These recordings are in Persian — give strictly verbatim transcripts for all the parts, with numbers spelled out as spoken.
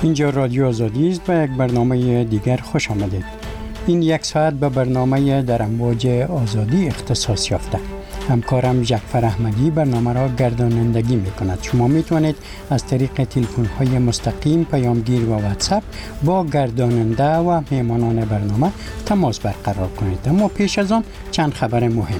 اینجا رادیو آزادی است. به یک برنامه دیگر خوش آمدید. این یک ساعت به برنامه در امواج آزادی اختصاص یافته. همکارم جعفر احمدی برنامه را گردانندگی می کند. شما می توانید از طریق تلفن های مستقیم، پیامگیر و واتساپ با گرداننده و مهمانان برنامه تماس برقرار کنید. اما پیش از آن چند خبر مهم.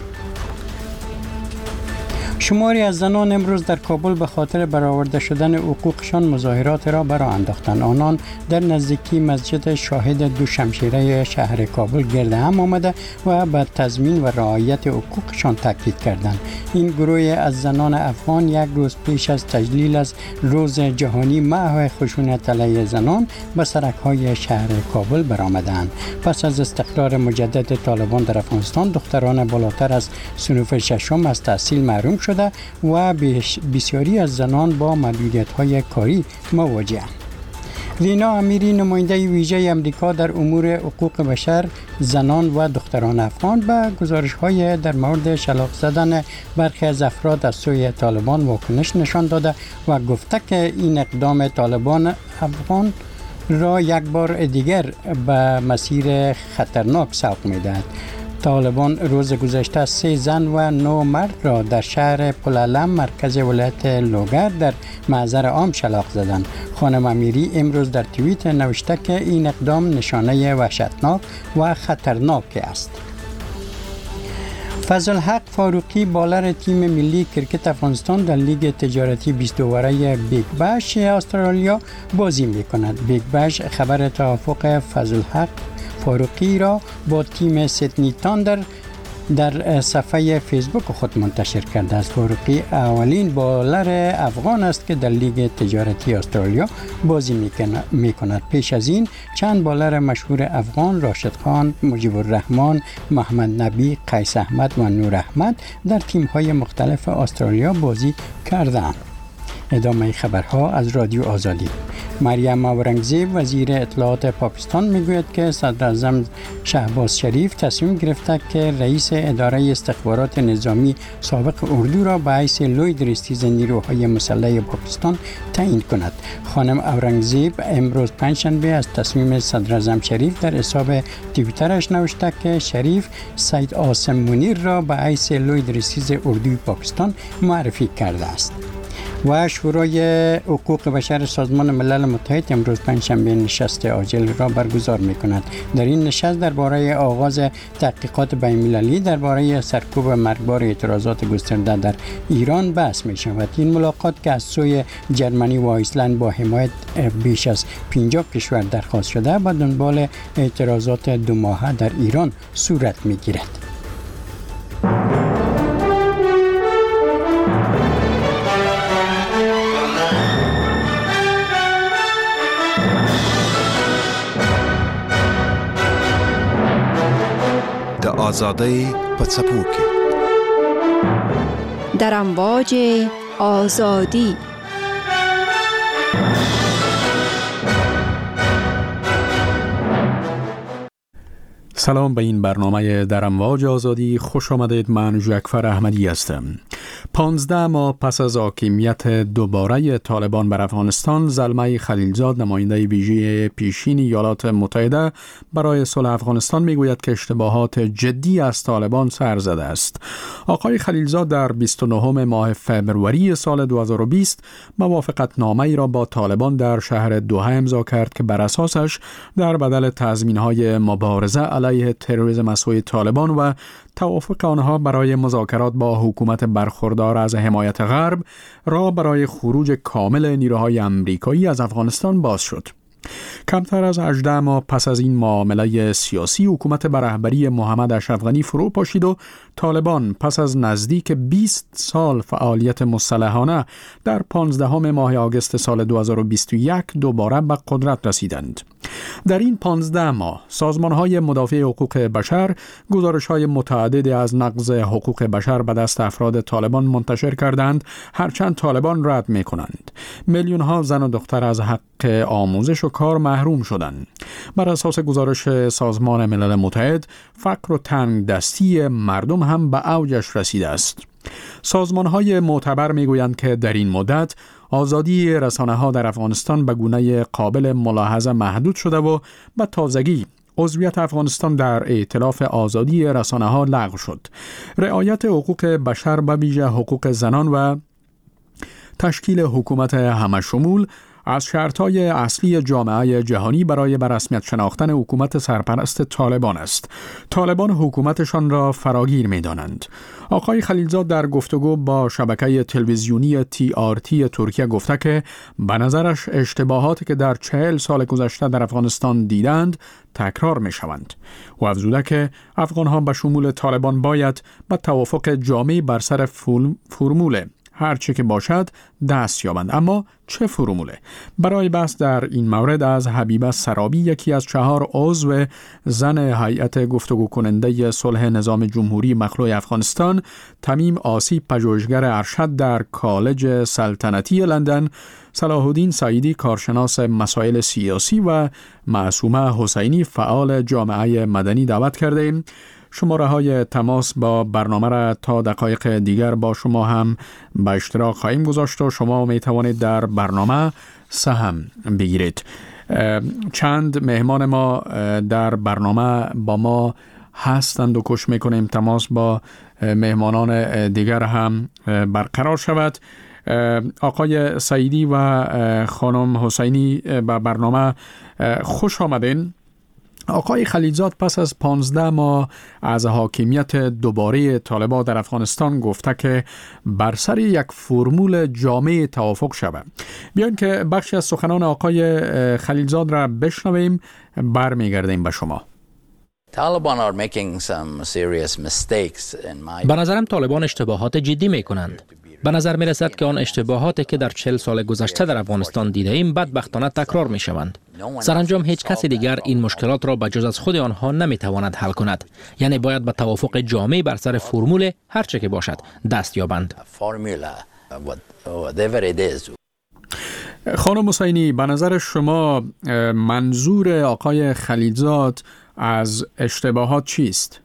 شماری از زنان امروز در کابل به خاطر برآورده شدن حقوقشان مظاهرات را برآ انداختند. آنان در نزدیکی مسجد شاهد دو شمشیره شهر کابل گرد هم آمده و به تضمین و رعایت حقوقشان تاکید کردند. این گروه از زنان افغان یک روز پیش از تجلیل از روز جهانی محو خشونت علیه زنان به سرک‌های شهر کابل برآمدند. پس از استقرار مجدد طالبان در افغانستان، دختران بالاتر از صنف ششم از تحصیل محروم شده و بسیاری از زنان با محدودیت‌های کاری مواجه‌اند. رینا امیری، نماینده ویژه آمریکا در امور حقوق بشر، زنان و دختران افغان، به گزارش‌های در مورد شلاق زدن برخی از افراد از سوی طالبان واکنش نشان داده و گفته که این اقدام طالبان افغان را یک بار دیگر به مسیر خطرناک سوق می‌دهد. طالبان روز گذشته سه زن و نه مرد را در شهر پلالم مرکز ولایت لوگر در محضر عام شلاق زدند. خانم امیری امروز در توییت نوشته که این اقدام نشانه وحشتناک و خطرناک است. فضلحق فاروقی، بالر تیم ملی کرکت افغانستان در لیگ تجارتی بیست دوره بیگ بش استرالیا بازی می‌کند. بیگ بش خبر توافق فضلحق فاروقی را با تیم سیدنی تاندر در صفحه فیسبوک خود منتشر کرده است. فاروقی اولین بالر افغان است که در لیگ تجارتی استرالیا بازی می کند. پیش از این چند بالر مشهور افغان، راشد خان، مجیب الرحمن، محمد نبی، قیس احمد و نور احمد در تیم‌های مختلف استرالیا بازی کردند. ادامه خبرها از رادیو آزادی. مریم اورنگزیب، وزیر اطلاعات پاکستان، میگوید که صدر اعظم شهباز شریف تصمیم گرفته که رئیس اداره استخبارات نظامی سابق اردو را به حیث لوی درستیز نیروهای مسلح پاکستان تعیین کند. خانم اورنگزیب امروز پنجشنبه از تصمیم صدر اعظم شریف در حساب توییترش نوشته که شریف سید عاصم منیر را به حیث لوی درستیز اردوی پاکستان معرفی کرده است. و شورای حقوق بشر سازمان ملل متحد امروز پنجشنبه نشست عاجل را برگزار می‌کند. در این نشست درباره آغاز تحقیقات بین‌المللی درباره سرکوب مرگبار اعتراضات گسترده در ایران بحث می‌شود. این ملاقات که از سوی جرمنی و ایسلند با حمایت بیش از پنجاه کشور درخواست شده، به دنبال اعتراضات دو ماهه در ایران صورت می‌گیرد. آزادی پڅپو کې در امواج آزادی. سلام به این برنامه در امواج آزادی خوش آمدید. من جعفر احمدی هستم. پانزده ماه پس از حاکمیت دوباره طالبان بر افغانستان، زلمه خلیلزاد، نماینده ویژه پیشین ایالات متحده برای صلح افغانستان، میگوید که اشتباهات جدی از طالبان سر زده است. آقای خلیلزاد در بیست و نهم ماه فوریه سال دو هزار و بیست موافقتنامه‌ای را با طالبان در شهر دوحه امضا کرد که بر اساسش در بدل تضمین‌های مبارزه علیه تروریسم از سوی طالبان و توافق آنها برای مذاکرات با حکومت برخوردار از حمایت غرب، راه برای خروج کامل نیروهای آمریکایی از افغانستان باز شد. کمتر از هجده ماه پس از این معامله سیاسی، حکومت به رهبری محمد اشرف غنی فرو پاشید و طالبان پس از نزدیک بیست سال فعالیت مسلحانه در پانزدهم ماه آگوست سال دو هزار و بیست و یک دوباره به قدرت رسیدند. در این پانزده ماه سازمان‌های مدافع حقوق بشر گزارش‌های متعددی از نقض حقوق بشر به دست افراد طالبان منتشر کردند، هرچند طالبان رد می‌کنند. میلیون‌ها زن و دختر از حق آموزش و کار محروم شدند. بر اساس گزارش سازمان ملل متحد، فقر و تنگ دستی مردم هم به اوجش رسیده است. سازمان‌های معتبر می‌گویند که در این مدت آزادی رسانه‌ها در افغانستان به گونه قابل ملاحظه محدود شده و به تازگی عضویت افغانستان در ائتلاف آزادی رسانه‌ها لغو شد. رعایت حقوق بشر به ویژه حقوق زنان و تشکیل حکومت همشمول از شرط‌های اصلی جامعه جهانی برای به رسمیت شناختن حکومت سرپرست طالبان است. طالبان حکومتشان را فراگیر می‌دانند. آقای خلیلزاد در گفتگو با شبکه تلویزیونی تی آر تی ترکیه گفته که به نظرش اشتباهاتی که در چهل سال گذشته در افغانستان دیدند تکرار می‌شوند. و افزوده که افغان‌ها به شمول طالبان باید به توافق جامع بر سر فرمول هر چه که باشد دست یابند. اما چه فرموله؟ برای بحث در این مورد از حبیبه سرابی، یکی از چهار عضو زن هیئت گفتگو کننده صلح نظام جمهوری مخلوع افغانستان، تمیم آسیب، پژوهشگر ارشد در کالج سلطنتی لندن، صلاح الدین سعیدی کارشناس مسائل سیاسی و معصومه حسینی فعال جامعه مدنی دعوت کردیم. شماره های تماس با برنامه را تا دقایق دیگر با شما هم به اشتراک خواهیم گذاشت و شما می توانید در برنامه سهم بگیرید. چند مهمان ما در برنامه با ما هستند و کوشش میکنیم تماس با مهمانان دیگر هم برقرار شود. آقای سعیدی و خانم حسینی به برنامه خوش آمدین. آقای خلیلزاد پس از پانزده ماه از حاکمیت دوباره طالبان در افغانستان گفته که بر سر یک فرمول جامع توافق شود. بیاین که بخشی از سخنان آقای خلیلزاد را بشنویم، برمیگردیم به شما. به نظرم طالبان اشتباهات جدی می کنند. به نظر می رسد که آن اشتباهاتی که در چهل سال گذشته در افغانستان دیده ایم بدبختانه تکرار می شوند. سرانجام هیچ کسی دیگر این مشکلات را به جز از خود آنها نمی تواند حل کند. یعنی باید به توافق جامع بر سر فرمول هر چه که باشد دست یابند. خانم حسینی، به نظر شما منظور آقای خلیلزاد از اشتباهات چیست؟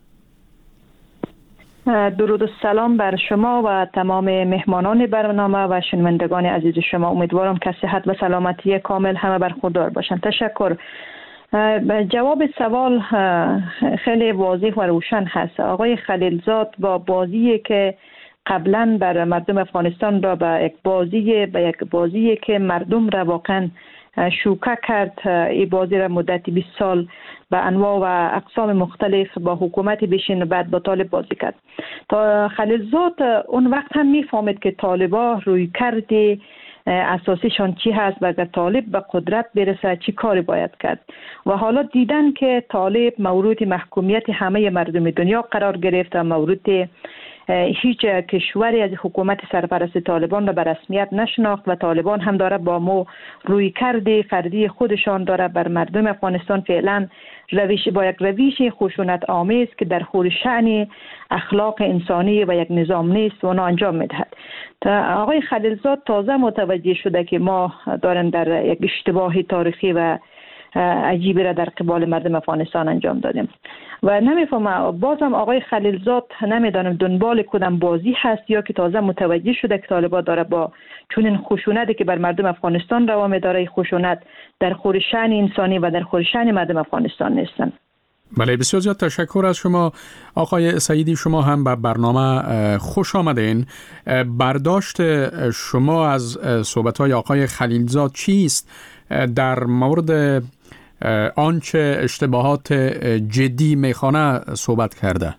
درود و سلام بر شما و تمام مهمانان برنامه و شنوندگان عزیز شما. امیدوارم که صحت و سلامتی کامل همه برخوردار باشند. تشکر. جواب سوال خیلی واضح و روشن هست. آقای خلیلزاد با بازی که قبلا بر مردم افغانستان را به یک بازی به یک بازی که مردم را واقعا شوکه کرد، این بازی را مدت بیست سال به انواع و اقسام مختلف با حکومت بشین و بعد با طالب بازی کرد. تا خلیلزاد اون وقت هم میفهمید که طالبا روی کرده اساسیشان چی هست و اگر طالب به قدرت برسه چی کاری باید کرد. و حالا دیدن که طالب مورد محکومیت همه مردم دنیا قرار گرفت و مورد هیچ کشوری از حکومت سرپرست طالبان را به رسمیت نشناخت و طالبان هم داره با مو روی کرده فردی خودشان داره بر مردم افغانستان فعلا روش با یک روش خشونت آمیز که در خور شأن اخلاق انسانی و یک نظام نیست و اون انجام میدهد. آقای خلیلزاد تازه متوجه شده که ما دارن در یک اشتباه تاریخی و عجیبی را در قبال مردم افغانستان انجام دادیم و نمیفهمم بازم آقای خلیلزاد نمیدانم دنبال کدام بازی هست یا که تازه متوجه شده که طالبان داره با چون این خشونتی که بر مردم افغانستان روا داره، خشونت در خور شأن انسانی و در خور شأن مردم افغانستان نیستن. بله، بسیار زیاد تشکر از شما. آقای سعیدی، شما هم به برنامه خوش آمدین. برداشت شما از صحبت‌های آقای خلیلزاد چیست در مورد آنچه اشتباهات جدی میخوانه صحبت کرده؟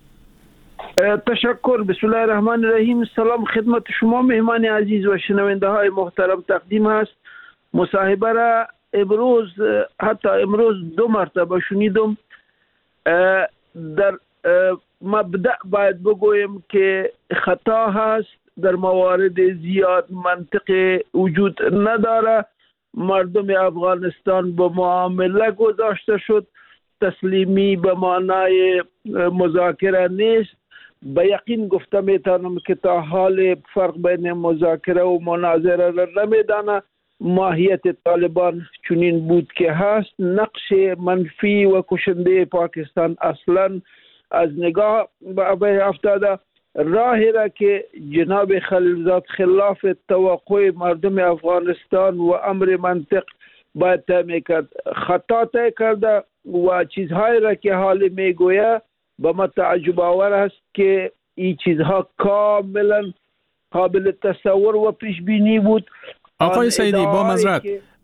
تشکر. بسم الله الرحمن الرحیم. سلام خدمت شما مهمان عزیز و شنونده های محترم تقدیم است. مصاحبه را امروز حتی امروز دو مرتبه شنیدم. در مبدأ باید بگویم که خطا هست، در موارد زیاد منطق وجود نداره. مردم افغانستان به معامله گذاشته شد. تسلیمی به معنای مذاکره نیست. به یقین گفته میتونم که تا حال فرق بین مذاکره و مناظره را نمیدانه. ماهیت طالبان چنین بود که هست. نقش منفی و کشنده پاکستان اصلا از نگاه به افتاده. راهی را که جناب خلیلزاد خلاف توقع مردم افغانستان و امر منطق باید طی میکرد خطا طی کرده و چیزهایی را که حال میگوید به من تعجب آور است که این چیزها کاملا قابل تصور و پیش بینی بود. آقای سیدی با معذرت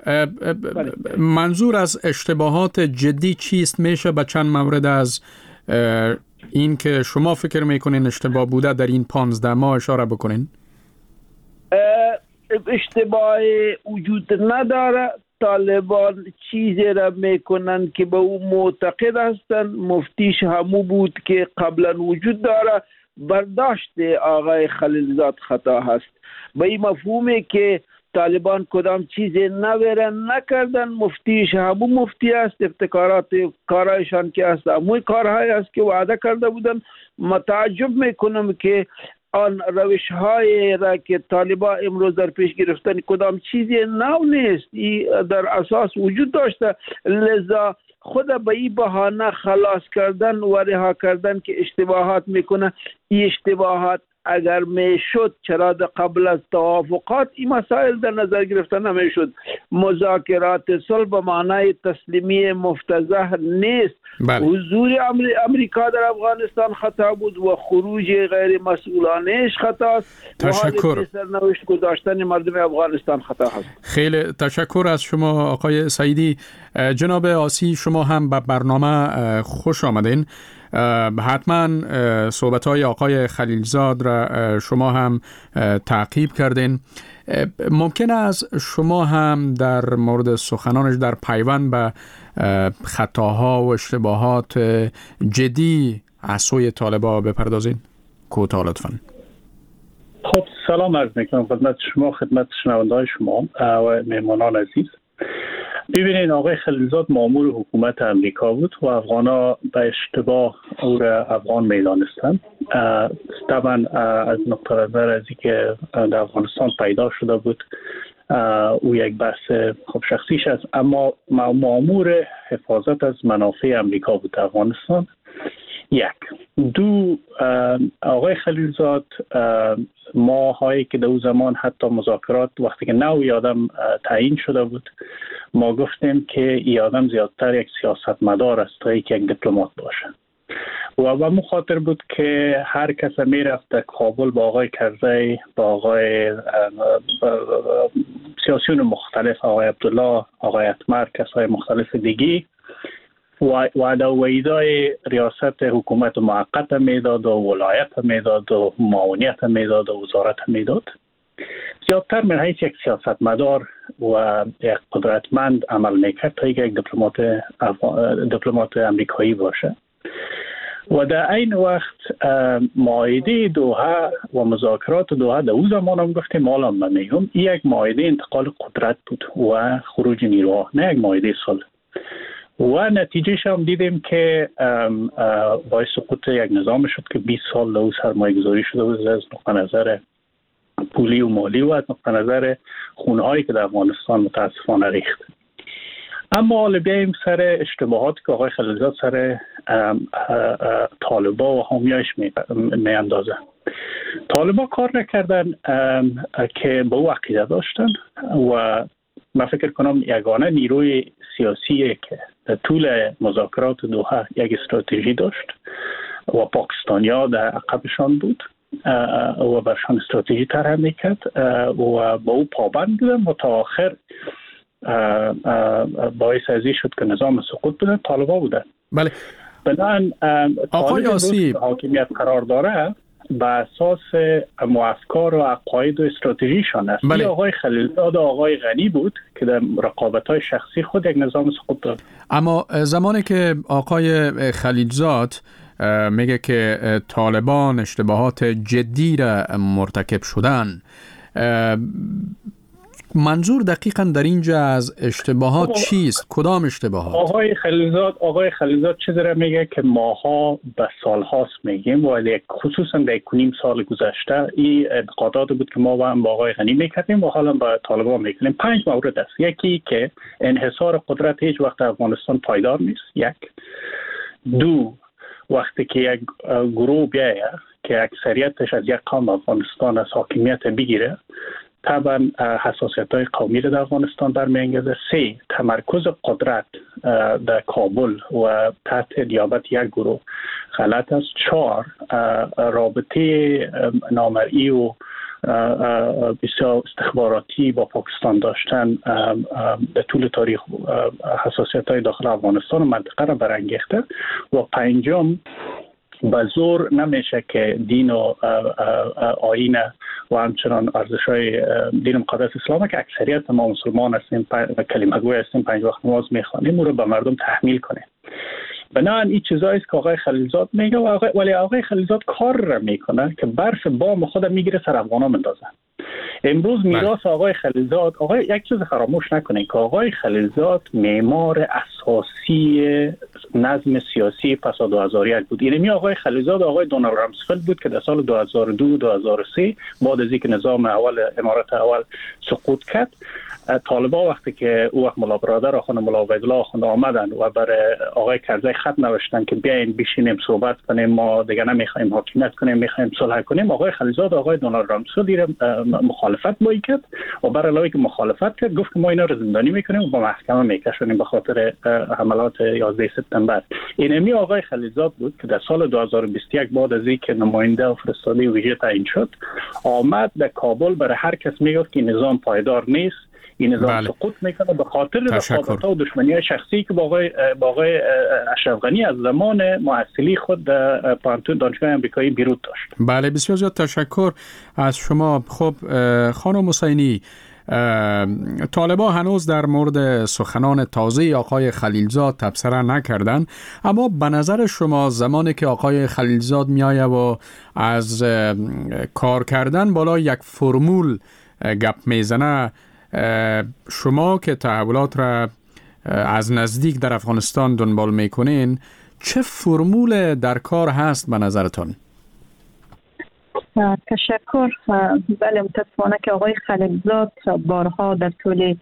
منظور از اشتباهات جدی چیست؟ میشه به چند مورد از این که شما فکر میکنین اشتباه بوده در این پانزده ماه اشاره بکنین؟ اشتباه وجود نداره. طالبان چیزی را میکنن که به او معتقد هستن، مفتیش همو بود که قبلا وجود داره. برداشت آقای خلیلزاد خطا هست به این مفهومی که طالبان کدام چیزی نویرن نکردن. مفتیش همو مفتی است، ابتکارات کارایشان که است هموی کارهای است که وعده کرده بودن. متعجب میکنم که آن روش های را که طالبان امروز در پیش گرفتن کدام چیزی نو نیست، این در اساس وجود داشته. لذا خود به این بهانه خلاص کردن و رها کردن که اشتباهات میکنه، این اشتباهات اگر میشد چرا قبل از توافقات این مسائل در نظر گرفته نمیشد؟ مذاکرات صلح به معنای تسلیمی مفتضح نیست. بله. حضور امریکا در افغانستان خطا بود و خروج غیر مسئولانهش خطا است. تشکر. سرنوشت گذاشتن مردم افغانستان خطا است. خیلی تشکر از شما آقای سعیدی. جناب آسی شما هم به برنامه خوش آمدین. حتما صحبت‌های آقای خلیلزاد را شما هم تعقیب کردین. ممکن است شما هم در مورد سخنانش در پیوند به خطاها و اشتباهات جدی از سوی طالبان بپردازین؟ کوتاه لطفاً. خب سلام عرض میکنم خدمت شما، خدمت شنونده‌های شما و مهمانان عزیز. ببینید آقای خلیلزاد مامور حکومت امریکا بود و افغانا به اشتباه او را افغان میدانستند. طبعا از نقطه نظر از اینکه در افغانستان پیدا شده بود او یک بحث خب شخصیش است، اما مامور حفاظت از منافع امریکا بود در افغانستان. یک دو آقای خلیلزاد ماهایی که در اون زمان حتی مذاکرات وقتی که نوی آدم تعیین شده بود ما گفتیم که این آدم زیادتر یک سیاستمدار است تا یک دیپلمات باشه و به مخاطر بود که هر کس میرفت در کابل با آقای کرزی، با آقای سیاسیون مختلف، آقای عبدالله، آقای اتمر، کسای مختلف دیگی و در ویدای ریاست حکومت موقت میداد و ولایت میداد و معاونیت میداد و وزارت میداد. زیادتر من حیث یک سیاستمدار و یک قدرتمند عمل میکرد تا یک دیپلمات دیپلمات امریکایی باشه. و در این وقت معاهده دوحه و مذاکرات دوحه در اون زمان هم گفتیم مالا من میگم یک معاهده انتقال قدرت بود و خروج نیروها، نه یک معاهده صلح. و نتیجهش هم دیدیم که باعث سقوط یک نظام شد که بیست سال در سرمایه گذاری شده بود از نقطه نظر پولی و مالی و از نقطه نظر خونهایی که در افغانستان متاسفانه ریخت. اما حالا بیاییم سر اشتباهات که آقای خلیلزاد سر طالبا و حامیایش می اندازه. طالبا کار نکردن که به او عقیده داشتن و من فکر کنم یگانه نیروی سیاسی که در طول مذاکرات دوحه یک استراتژی داشت و پاکستانیا در عقبشان بود و برشان استراتژی طرح میکرد و با او پابند بودن و تا آخر باعث ازی شد که نظام سقوط بودن طالبا بودن. بله. بنابراین آقای آسی حاکمیت قرار داره به اساس افکار و عقاید و استراتژیشان است. بله. آقای خلیلزاد و آقای غنی بود که در رقابت‌های شخصی خود یک نظام سقوط داد. اما زمانی که آقای خلیلزاد میگه که طالبان اشتباهات جدی را مرتکب شدن، منظور دقیقاً در اینجا از اشتباهات چیست؟ کدام اشتباهات؟ آقای خلیلزاد آقای خلیلزاد چیزی را میگه که ماها به سالهاست میگیم و خصوصا در یک نیم سال گذشته این انتقادات بود که ما هم با آقای غنی میکردیم و حالا با طالبان میکنیم. پنج مورد است. یکی که انحصار قدرت هیچ وقت افغانستان پایدار نیست. یک. دو، وقتی که یک گروه بیایه که اکثریتش از یک قوم افغانستان از حاکمیت بگیره، طبعا حساسیت های قومی در افغانستان برمیانگیزه. سه، تمرکز قدرت در کابل و تحت نیابت یک گروه غلط است. چهار، رابطه نامرئی و بسیار استخباراتی با پاکستان داشتن در طول تاریخ حساسیت های داخل افغانستان و منطقه را برانگیخته. و پنجم، به زور نمیشه که دین و آیین و همچنان ارزش‌های دین مقدس اسلام که اکثریت ما مسلمان هستیم و کلمه گوی هستیم، پنج وقت نماز میخوانیم، او رو به مردم تحمیل کنیم. بنابراین این چیزایی است که آقای خلیلزاد میگه، ولی آقای خلیلزاد کار را میکنه که برف بام خود میگیره سر افغانا مندازه. امروز میراث آقای خلیلزاد، آقای یک چیز فراموش نکنید که آقای خلیلزاد معمار اساسی نظم سیاسی پس از دو هزار و یک بود. اینمی آقای خلیلزاد آقای دونالد رامسفلد بود که در سال دو هزار و دو دو هزار و سه بعد از اینکه نظام اول امارات اول سقوط کرد، طالبان وقتی که او وقت ملا برادر آخوند ملا عبیدالله آخوند آمدن و برای آقای کرزی خط نوشتن که بیاین بشینیم صحبت کنیم، ما دیگه نمیخوایم حاکمیت کنیم، میخوایم صلح کنیم، آقای خلیلزاد آقای دونالد رامسفلد مخالفت با کرد و برای علاوه که مخالفت کرد گفت که ما اینا رو زندانی میکنیم و با محکمه میکشونیم به خاطر حملات یازده سپتامبر. اینمی آقای خلیلزاد بود که در سال دو هزار و بیست و یک بعد از اینکه نماینده و فرستاده ویژه تعیین شد، آمد در کابل برای هر کس میگفت که نظام پایدار نیست، این نظام بله. سقوط میکنه به خاطر رقابت‌ها و دشمنی‌های شخصی که با آقای با آقای اشرف غنی از زمان محصلی خود در پانتون دانشگاه آمریکایی بیروت داشت. بله، بسیار زیاد تشکر از شما. خب خانم حسینی، طالبان هنوز در مورد سخنان تازه آقای خلیلزاد تبصره نکردن، اما به نظر شما زمانی که آقای خلیلزاد میآید و از کار کردن بالا یک فرمول گپ میزنه، شما که تحولات را از نزدیک در افغانستان دنبال میکنین، چه فرمول در کار هست به نظرتان؟ تشکر. بله، متاسفانه که آقای خلیلزاد بارها در طول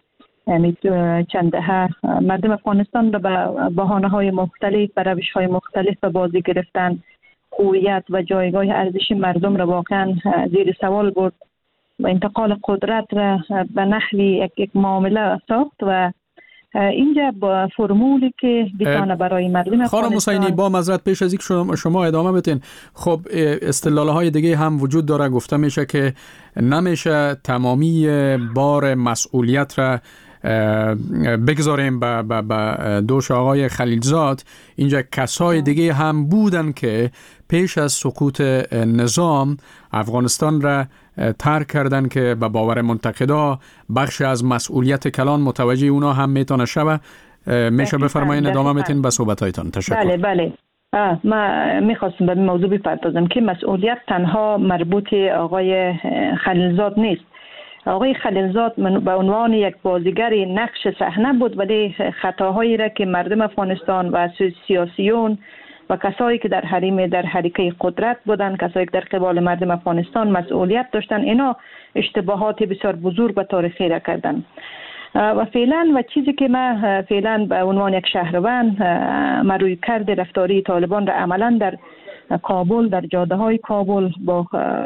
چند دهه مردم افغانستان را به بهانه‌های مختلف و روش‌های مختلف به بازی گرفتن، هویت و جایگاه ارزشی مردم را واقعا زیر سوال برد و انتقال قدرت را به نحوی یک یک معامله ساخت و اینجا با فرمولی که بتونه برای مردم خانم حسینی، با معذرت پیش از اینکه شما, شما ادامه بدین، خب استدلال‌های دیگه هم وجود داره. گفته میشه که نمیشه تمامی بار مسئولیت را بگذاریم به با با دوش آقای خلیلزاد. اینجا کسای دیگه هم بودن که پیش از سقوط نظام افغانستان را ترک کردن که به باور منتقدا بخش از مسئولیت کلان متوجه اونا هم میتونه شوه. میشه بفرمایید ادامه بدین به صحبتایتان. تشکر. بله بله. ما میخواستم به موضوع بپردازم که مسئولیت تنها مربوط آقای خلیلزاد نیست. آقای خلیلزاد به عنوان یک بازیگر نقش صحنه بود، ولی خطاهایی را که مردم افغانستان و سیاسیون و کسایی که در حریم در حرکه قدرت بودن، کسایی که در قبال مردم افغانستان مسئولیت داشتن، اینا اشتباهات بسیار بزرگ به تاریخی را کردن و فعلا و چیزی که ما فعلا به عنوان یک شهروند ما روی کرد رفتاری طالبان را عملا در کابل، در جاده های کابل با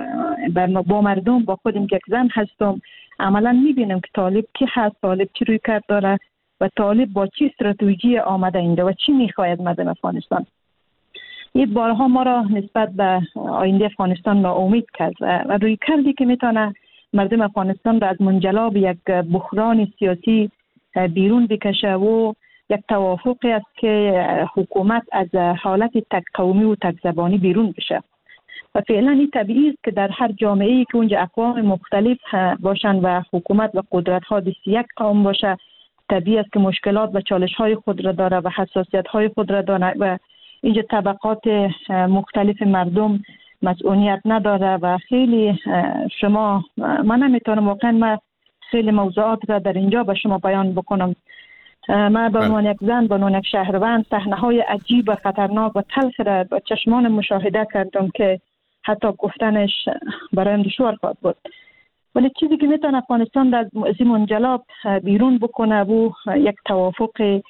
با مردم، با خودم که یک زن هستم، عملا میبینم که طالب کی هست، طالب چی روی کرد داره و طالب با چی استراتژی آمده اینجا و چی میخواید مردم افغانستان. این بارها ما را نسبت به آینده افغانستان ناامید کرد و روی کردی که میتونه مردم افغانستان را از منجلاب یک بحران سیاسی بیرون بکشه و یک توافقی است که حکومت از حالت تک قومی و تک زبانی بیرون بشه. و فعلا این طبیعی است که در هر جامعه‌ای که اونجا اقوام مختلف باشند و حکومت و قدرت‌ها دست یک قوم باشه، طبیعی است که مشکلات و چالش‌های خود را داره و حساسیت‌های خود را داره و اینجا طبقات مختلف مردم مسئولیت نداره و خیلی شما من نمیتونم واقعا من خیلی موضوعات را در اینجا به شما بیان بکنم. من به عنوان یک زن، به عنوان یک شهروند، صحنه‌های عجیب و خطرناک و تلخ را با چشمان مشاهده کردم که حتی گفتنش برایم دشوار خواهد بود. ولی چیزی که میتونه افغانستان را از این منجلاب بیرون بکنه و یک توافق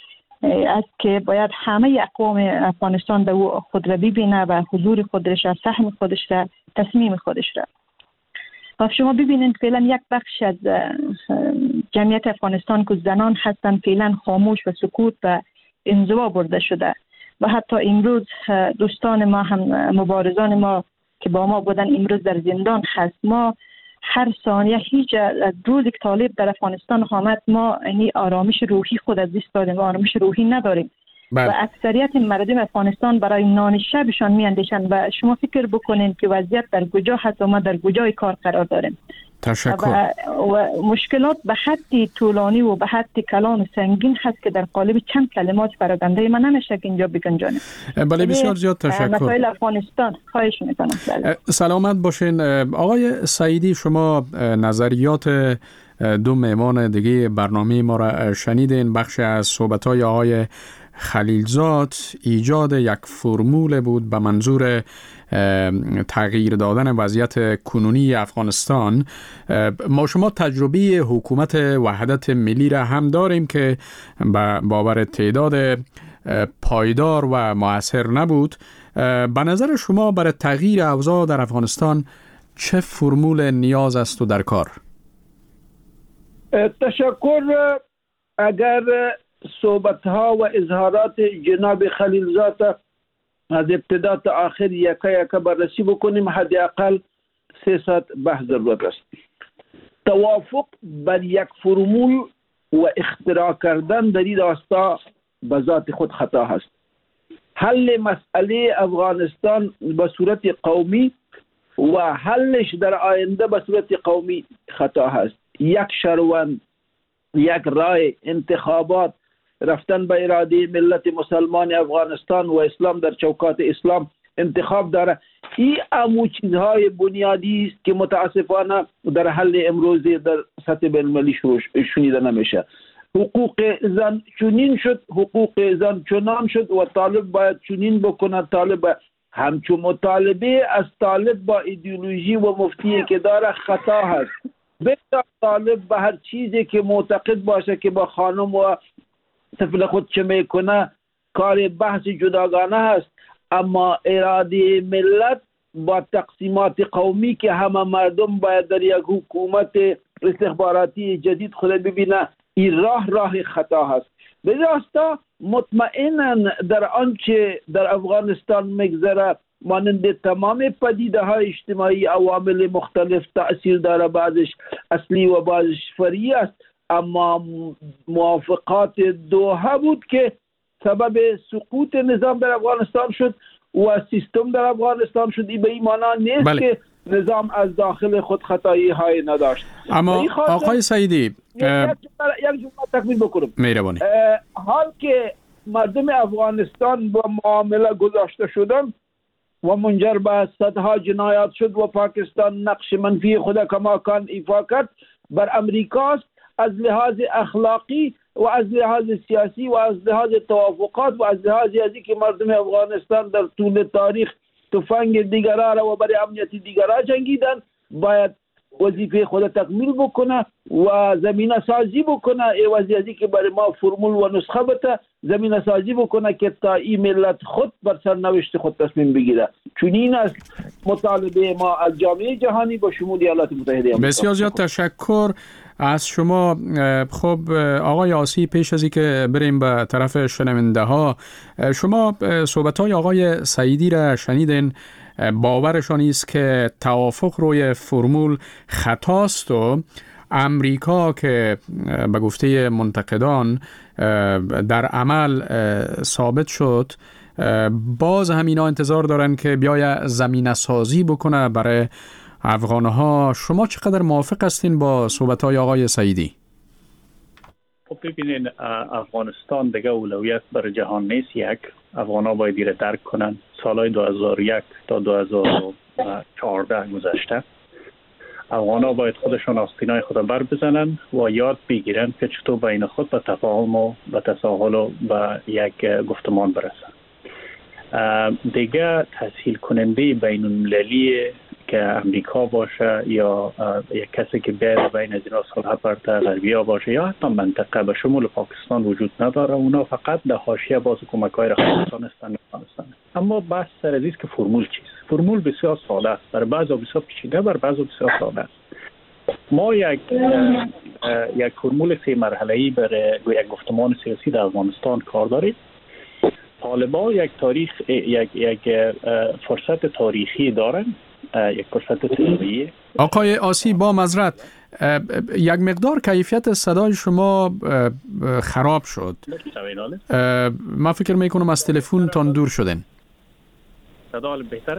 است که باید همه اقوام افغانستان به خود را ببینه و حضور خودش را، سهم خودش را، تصمیم خودش را. و شما ببینید فعلا یک بخش از جمعیت افغانستان که زنان هستند فعلا خاموش و سکوت و انزوا برده شده و حتی امروز دوستان ما هم مبارزان ما که با ما بودن امروز در زندان هست. ما هر ثانیه هیچ روز که طالب در افغانستان آمد ما یعنی آرامش روحی خود از دست دادیم، آرامش روحی نداریم. بله. و اکثریت مردم افغانستان برای نان شبشان می اندیشند و شما فکر بکنین که وضعیت در کجا هست و ما در کجای کار قرار داریم. تشکر. و, و مشکلات به حد طولانی و به حد کلان و سنگین هست که در قالب چند کلمات پراکنده من نمیشه که اینجا بگنجانیم. بله بسیار زیاد تشکر. مسائل افغانستان خواهش میکنم. بله. سلامت باشین. آقای سعیدی، شما نظریات دو مهمان دیگه برنامه ما را شنیدین. بخش از صحبت‌های آقای خلیلزاد ایجاد یک فرمول بود به منظور تغییر دادن وضعیت کنونی افغانستان. ما شما تجربه حکومت وحدت ملی را هم داریم که با باور تعداد پایدار و مؤثر نبود. به نظر شما برای تغییر اوضاع در افغانستان چه فرمول نیاز است و در کار؟ تشکر. اگر صحبت‌ها و اظهارات جناب خلیلزاد از ابتدا تا آخر یکا یکا بررسی بکنیم، حداقل سه ساعت بحث ضرورت است. توافق بر یک فرمول و اختراع کردن در این راستا به ذات خود خطا هست. حل مسئله افغانستان به صورت قومی و حلش در آینده به صورت قومی خطا هست. یک شهروند، یک رای، انتخابات، رفتن به اراده ملت مسلمان افغانستان و اسلام در چوکات اسلام انتخاب داره. این امو چیزهای بنیادی است که متاسفانه در حل امروزی در سطح بین‌المللی شنیده نمیشه. حقوق زن چنین شد، حقوق زن چنان شد و طالب باید چنین بکنه. طالب همچون مطالبه از طالب با ایدئولوژی و مفتی که داره خطا هست. بسیار طالب به هر چیزی که معتقد باشه که با خانم و طفل خود چه میکنه کار بحث جداگانه هست، اما اراده ملت با تقسیمات قومی که همه مردم باید در یک حکومت استخباراتی جدید خود ببینه، این راه راه خطا هست. به راستا مطمئنا در آنچه در افغانستان میگذره مانند تمام پدیده های اجتماعی عوامل مختلف تأثیر داره، بعضش اصلی و بعضش فرعی است، اما موافقات دوحه بود که سبب سقوط نظام در افغانستان شد و سیستم در افغانستان شد. این به این معنا نیست بله. که نظام از داخل خود خطایی های نداشت. اما آقای سعیدی یک جمله تکمیل بکنم. مهربانی. حال که مردم افغانستان با معامله گذاشته شدن و منجر به صدها جنایات شد و پاکستان نقش منفی خود کماکان ایفا کرد، بر امریکاست از لحاظ اخلاقی و از لحاظ سیاسی و از لحاظ توافقات و از لحاظ ازی که مردم افغانستان در طول تاریخ تفنگ دیگرها را و برای امنیت دیگرها جنگیدن، باید وظیفه خود تکمیل بکنه و زمینه سازی بکنه. ای وظیفه که برای ما فرمول و نسخه بده، زمینه سازی بکنه که تا این ملت خود بر سرنوشت خود تصمیم بگیره. چون این است مطالبه ما از جامعه جهانی با شمول ایالات متحده آمریکا. بسیار زیاد تشکر از شما. خب آقای آسی، پیش از اینکه بریم به طرف شنونده ها، شما صحبت های آقای سعیدی را شنیدین. باورشان است که توافق روی فرمول خطاست و امریکا که به گفته منتقدان در عمل ثابت شد، باز همینا انتظار دارن که بیای زمینه سازی بکنه برای افغانها. شما چقدر موافق هستین با صحبت‌های آقای سعیدی؟ خب ببینین، افغانستان دیگه اولویت بر جهان نیست. یک افغان‌ها باید دیره درک کنن. سالهای دو هزار و یک تا دو هزار و چهارده گذشته، افغان‌ها باید خودشون آستینای خود بر بزنن و یاد بگیرن که چطور بین خود به تفاهم و به تساهل و به یک گفتمان برسن. دیگه تسهیل کننده بین المللی که که امریکا باشه یا یک کسی که بیاد بین از اینا صلح پرت غربی باشه یا حتی منطقه به شمول پاکستان وجود نداره. اونا فقط در حاشیه باز کمک‌های افغانستان هستند. اما بحث سر از است که فرمول چیست. فرمول بسیار ساده است، برای بعضا بسیار پیچیده، برای بعضا بسیار ساده است. ما یک یک فرمول سه مرحله‌ای برای یک گفتمان سیاسی در افغانستان کار داریم. طالبان یک تاریخ یک یک فرصت تاریخی دارن، یک فرصت تاریخی. آقای آسی با معذرت یک مقدار کیفیت صدای شما خراب شد. من فکر میکنم از تلفن تان دور شدن. صدا بهتره؟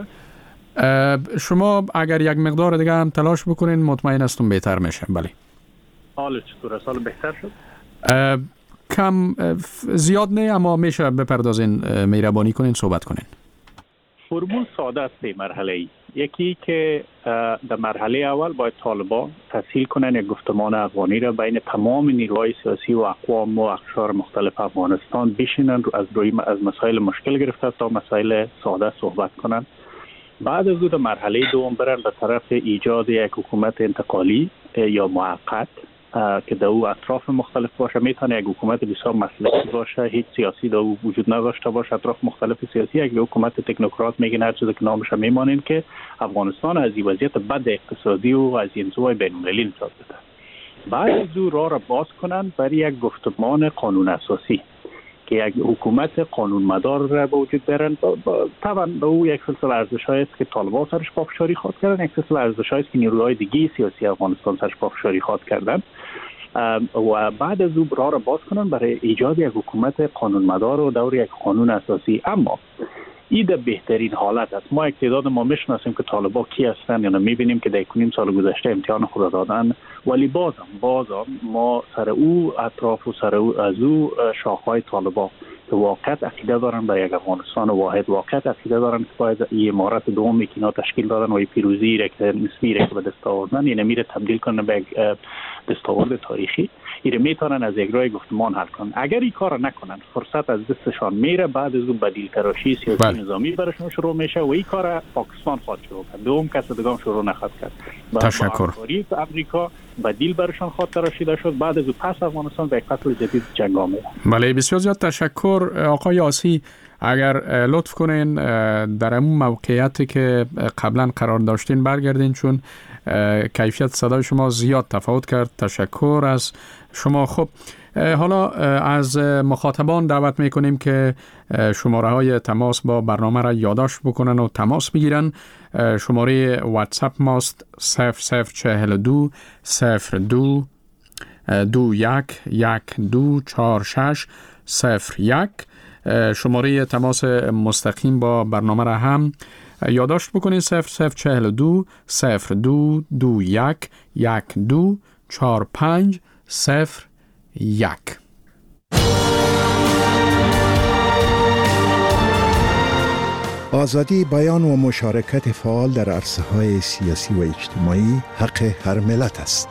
شما اگر یک مقدار دیگه هم تلاش بکنین مطمئن هستم بهتر میشه. بله. حال چطوره؟ حال بهتر شد؟ کم زیاد نه، اما میشه بپردازین، مهربانی کنین صحبت کنین. فرمول ساده است سه مرحله‌ای. یکی که در مرحله اول باید طالبان تسهیل کنن یک گفتمان افغانی را بین تمام نیروهای سیاسی و اقوام و اقشار مختلف افغانستان بشینن از روی از مسائل مشکل گرفته تا مسائل ساده صحبت کنن. بعد از اون در مرحله دوم برن به طرف ایجاد یک حکومت انتقالی یا موقت که در او اطراف مختلف باشه. میتونه یک حکومت بسیار مسلکی باشه، هیچ سیاسی در او وجود نداشته باشه، اطراف مختلف سیاسی، یک حکومت تکنوکرات میگن هر چیزی که نامش میمانیم که افغانستان از این وضعیت بد اقتصادی و از این زوای بین‌المللی نجات بده. بعد از او راه را باز کنن برای یک گفتمان قانون اساسی که یک حکومت قانون مدار را به وجود بیارن. طبعا به او یک سلسله ارزش‌هایی است که طالبان سرش پافشاری خواهد کردن، یک سلسله ارزش‌هایی است که نیروهای دیگه سیاسی افغانستان سرش پافشاری خواهد کردن و بعد از او راه را باز کنن برای ایجاد یک حکومت قانون مدار و دور یک قانون اساسی. اما این در بهترین حالت است. ما یک تعداد ما میشناسیم که طالبان کی هستند یا میبینیم که در کنیم سال گذشته امتحان خود دادن، ولی بازم بازم ما سر او اطراف و سر او از او شاخهای طالبان که واقعیت عقیده دارن برای یک افغانستان واحد، واقعیت عقیده دارن که باید این امارت دومی که اینا تشکیل دادن و پیروزی را که نسبی را که به دست آوردن این میره تبدیل کنه به یک دستاورد تاریخی، این میتونن از یک راه گفتمان حل کنن. اگر این کار نکنن فرصت از دستشان میره، بعد از اون بدیل تراشی سیاسی بله. نظامی براشون شروع میشه و این کار پاکستان خواهد شروع کرد، دوم کس دیگه شروع نخواهد کرد. تشکر. با امریکا بدیل براشون خواهد تراشیده شد، بعد از اون پس افغانستان به یک فصل جدید جنگ آمد. بله بسیار زیاد تشکر آقای آسی. اگر لطف کنین در اون موقعیتی که قبلا قرار داشتین برگردین، چون کیفیت صدای شما زیاد تفاوت کرد. تشکر از شما. خب حالا از مخاطبان دعوت میکنیم که شماره های تماس با برنامه را یادداشت بکنن و تماس بگیرن. شماره واتساپ ماست صفر صفر چهل دو صفر دو دو یک یک دو چهار شش صفر یک. شماره تماس مستقیم با برنامه را هم یادداشت بکنید صفر صفر چهل دو صفر دو دو یک یک دو چهار پنج صفر یک. آزادی بیان و مشارکت فعال در عرصه‌های سیاسی و اجتماعی حق هر ملت است.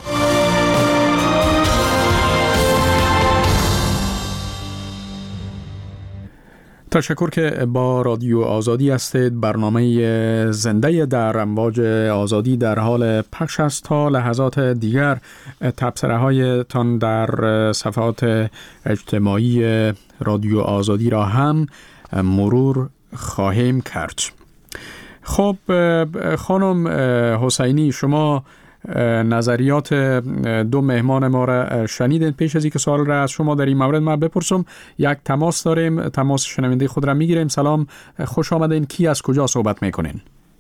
تشکر که با رادیو آزادی هستید. برنامه زنده در امواج آزادی در حال پخش است. تا لحظات دیگر تبصره های تان در صفحات اجتماعی رادیو آزادی را هم مرور خواهیم کرد. خب خانم حسینی، شما نظریات دو مهمان ما را شنیدین. پیش از اینکه سوال را از شما در این مورد ما بپرسم، یک تماس داریم. تماس شنونده خود را میگیریم. سلام، خوش آمدین. کی از کجا صحبت میکنین؟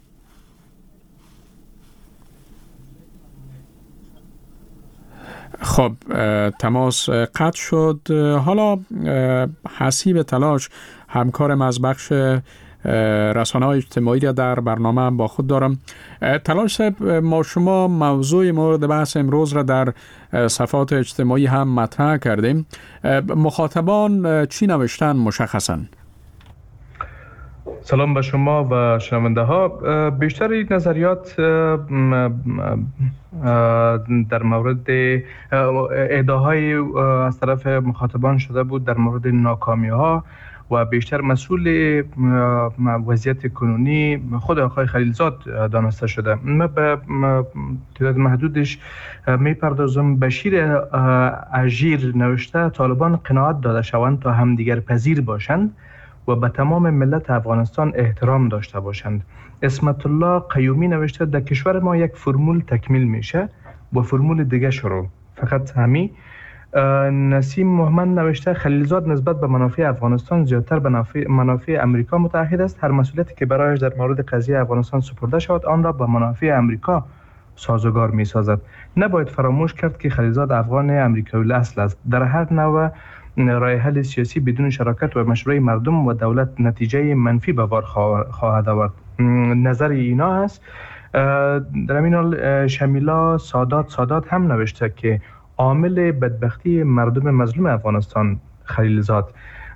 خب تماس قطع شد. حالا حسیب تلاش همکارم از بخش رسانه‌های اجتماعی را در برنامه با خود دارم. تلاش صاحب، ما شما موضوع مورد بحث امروز را در صفحات اجتماعی هم مطرح کردیم. مخاطبان چی نوشتن مشخصاً؟ سلام به شما و شنونده ها. بیشتر این نظریات در مورد ادعاهای از طرف مخاطبان شده بود در مورد ناکامی ها و بیشتر مسئول وضعیت کنونی خود آقای خلیلزاد دانسته شده. من به تعداد محدودش میپردازم. بشیر اژیر نوشته طالبان قناعت داده شوند تا همدیگر پذیر باشند و به تمام ملت افغانستان احترام داشته باشند. اسمت الله قیومی نوشته در کشور ما یک فرمول تکمیل میشه و فرمول دیگه شروع. فقط همین. نسیم محمد نوشته خلیلزاد نسبت به منافع افغانستان زیادتر به منافع, منافع امریکا متعهد است. هر مسئولیتی که برایش در مورد قضیه افغانستان سپرده شود آن را به منافع امریکا سازگار می سازد. نباید فراموش کرد که خلیلزاد افغان امریکایی اصل است. در هر نوع راه حل سیاسی بدون شراکت و مشورت مردم و دولت نتیجه منفی به بار خواهد آورد. نظر اینا است. در همین حال شمیلا سادات سادات هم نوشته که عامل بدبختی مردم مظلوم افغانستان خلیلزاد.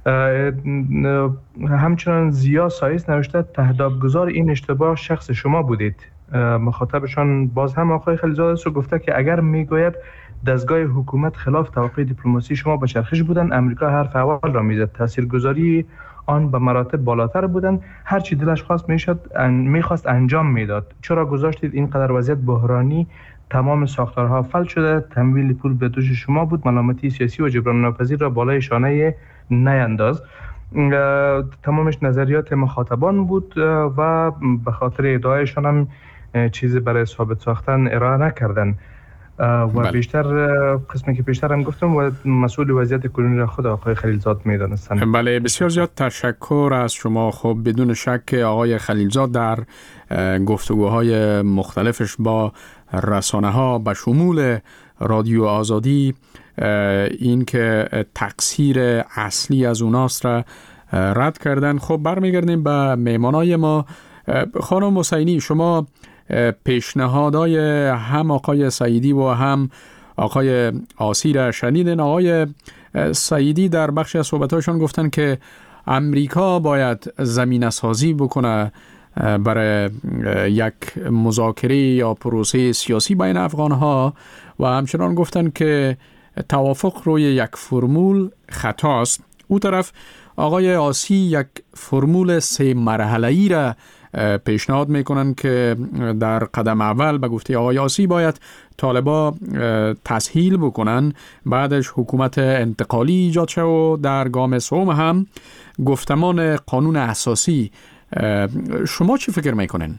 همچنان زیا سایس نوشته تهدابگزار این اشتباه شخص شما بودید. مخاطبشان باز هم آقای خلیلزاد است و گفته که اگر میگوید دستگاه حکومت خلاف توقع دیپلماسی شما به چرخش بودن، امریکا حرف اول را میزد. تاثیرگذاری آن به مراتب بالاتر بودن. هر چی دلش خواست میشد میخواست انجام میداد. چرا گذاشتید اینقدر وضعیت بحرانی؟ تمام ساختارها فلج شده. تمویل پول به دوش شما بود. ملامتی سیاسی و جبران ناپذیر را بالای شانه نینداز. تمامش نظریات مخاطبان بود و به خاطر ادعایشان هم چیزی برای ثابت ساختن ارائه نکردن. و بله. بیشتر قسمی که بیشتر هم گفتم و مسئول وضعیت کنونی را خود آقای خلیلزاد میدانستند. بله، بسیار زیاد تشکر از شما. خب بدون شک آقای خلیلزاد در گفتگوهای مختلفش با رسانه ها به شمول رادیو آزادی این که تقصیر اصلی از اوناست را رد کردن. خب برمیگردیم به میمانای ما. خانم حسینی، شما پیشنهادهای هم آقای سعیدی و هم آقای آسی را شنیدن. آقای سعیدی در بخشی از صحبتاشون گفتن که امریکا باید زمینه سازی بکنه برای یک مذاکره یا پروسه سیاسی بین افغانها و همچنان گفتن که توافق روی یک فرمول خطاست. او طرف آقای آسی یک فرمول سه مرحله‌ای را پیشنهاد میکنن که در قدم اول به گفته آقای آسی باید طالبا تسهیل بکنن، بعدش حکومت انتقالی ایجاد شد و در گام سوم هم گفتمان قانون اساسی. شما چی فکر میکنین؟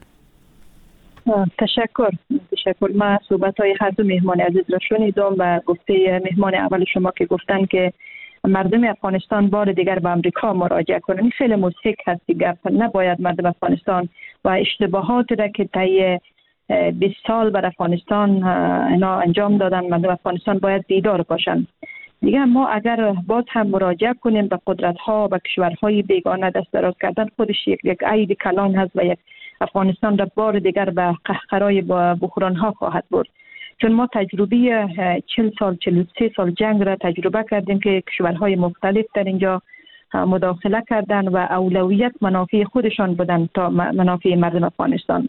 تشکر تشکر من صحبت های هر دو مهمان عزیز را شنیدم و گفته مهمان اول شما که گفتن که مردم افغانستان بار دیگر به امریکا مراجعه کنند. این خیلی مضحک هست گپ. نباید مردم افغانستان و اشتباهاتی را که طی بیست سال بر افغانستان اینا انجام دادن، مردم افغانستان باید بیدار باشند. دیگه ما اگر باز هم مراجعه کنیم به قدرت‌ها و کشورهای بیگانه دست دراز کردن خودش یک یک عید کلان هست و یک افغانستان را بار دیگر به قهقرای بحران‌ها خواهد برد. چون ما تجربه چهل سال چهل و سه سال جنگ را تجربه کردیم که کشورهای مختلف در اینجا مداخله کردن و اولویت منافع خودشان بودن تا منافع مردم افغانستان.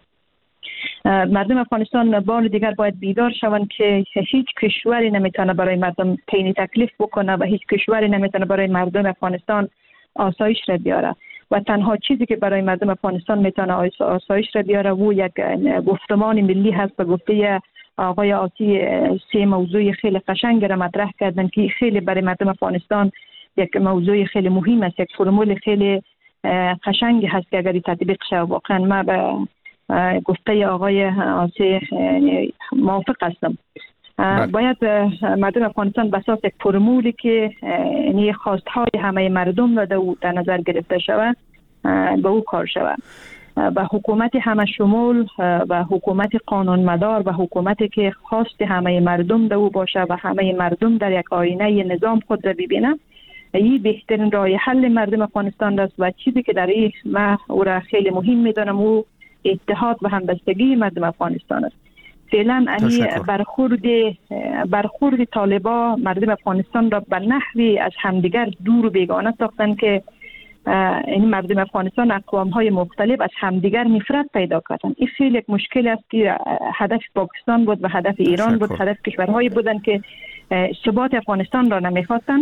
مردم افغانستان بار دیگر باید بیدار شوند که هیچ کشوری نمیتونه برای مردم تعیین تکلیف بکنه و هیچ کشوری نمیتونه برای مردم افغانستان آسایش را بیاره و تنها چیزی که برای مردم افغانستان میتونه آسایش را بیاره و یک گفتمان ملی هست. به گفته آقای آسی سه موضوع خیلی قشنگ را مطرح کردن که خیلی برای مردم افغانستان یک موضوع خیلی مهم است، یک فرمول خیلی قشنگ هست که اگر تطبیق شه. واقعا ما به گفته آقای آسی موافق هستم. باید مردم افغانستان به اساس یک فرمولی که یعنی خواستهای همه مردم را در نظر گرفته شود به او کار شود و حکومت همه شمول و حکومت قانون مدار و حکومتی که خواست همه مردم در او باشه و همه مردم در یک آینه نظام خود را ببینه. این بهترین راه حل مردم افغانستان است و چیزی که در این من او را خیلی مهم میدانم او اتحاد و همبستگی مردم افغانستان است. فعلا این برخورد برخورد طالبا مردم افغانستان را به نحوی از همدیگر دور و بیگانه ساختن که این مردم افغانستان اقوام‌های مختلف از همدیگر نفرت پیدا کردن. این خیلی یک مشکل است که هدف پاکستان بود و هدف ایران بود، هدف کشورهایی بودن که ثبات افغانستان را نمیخواستن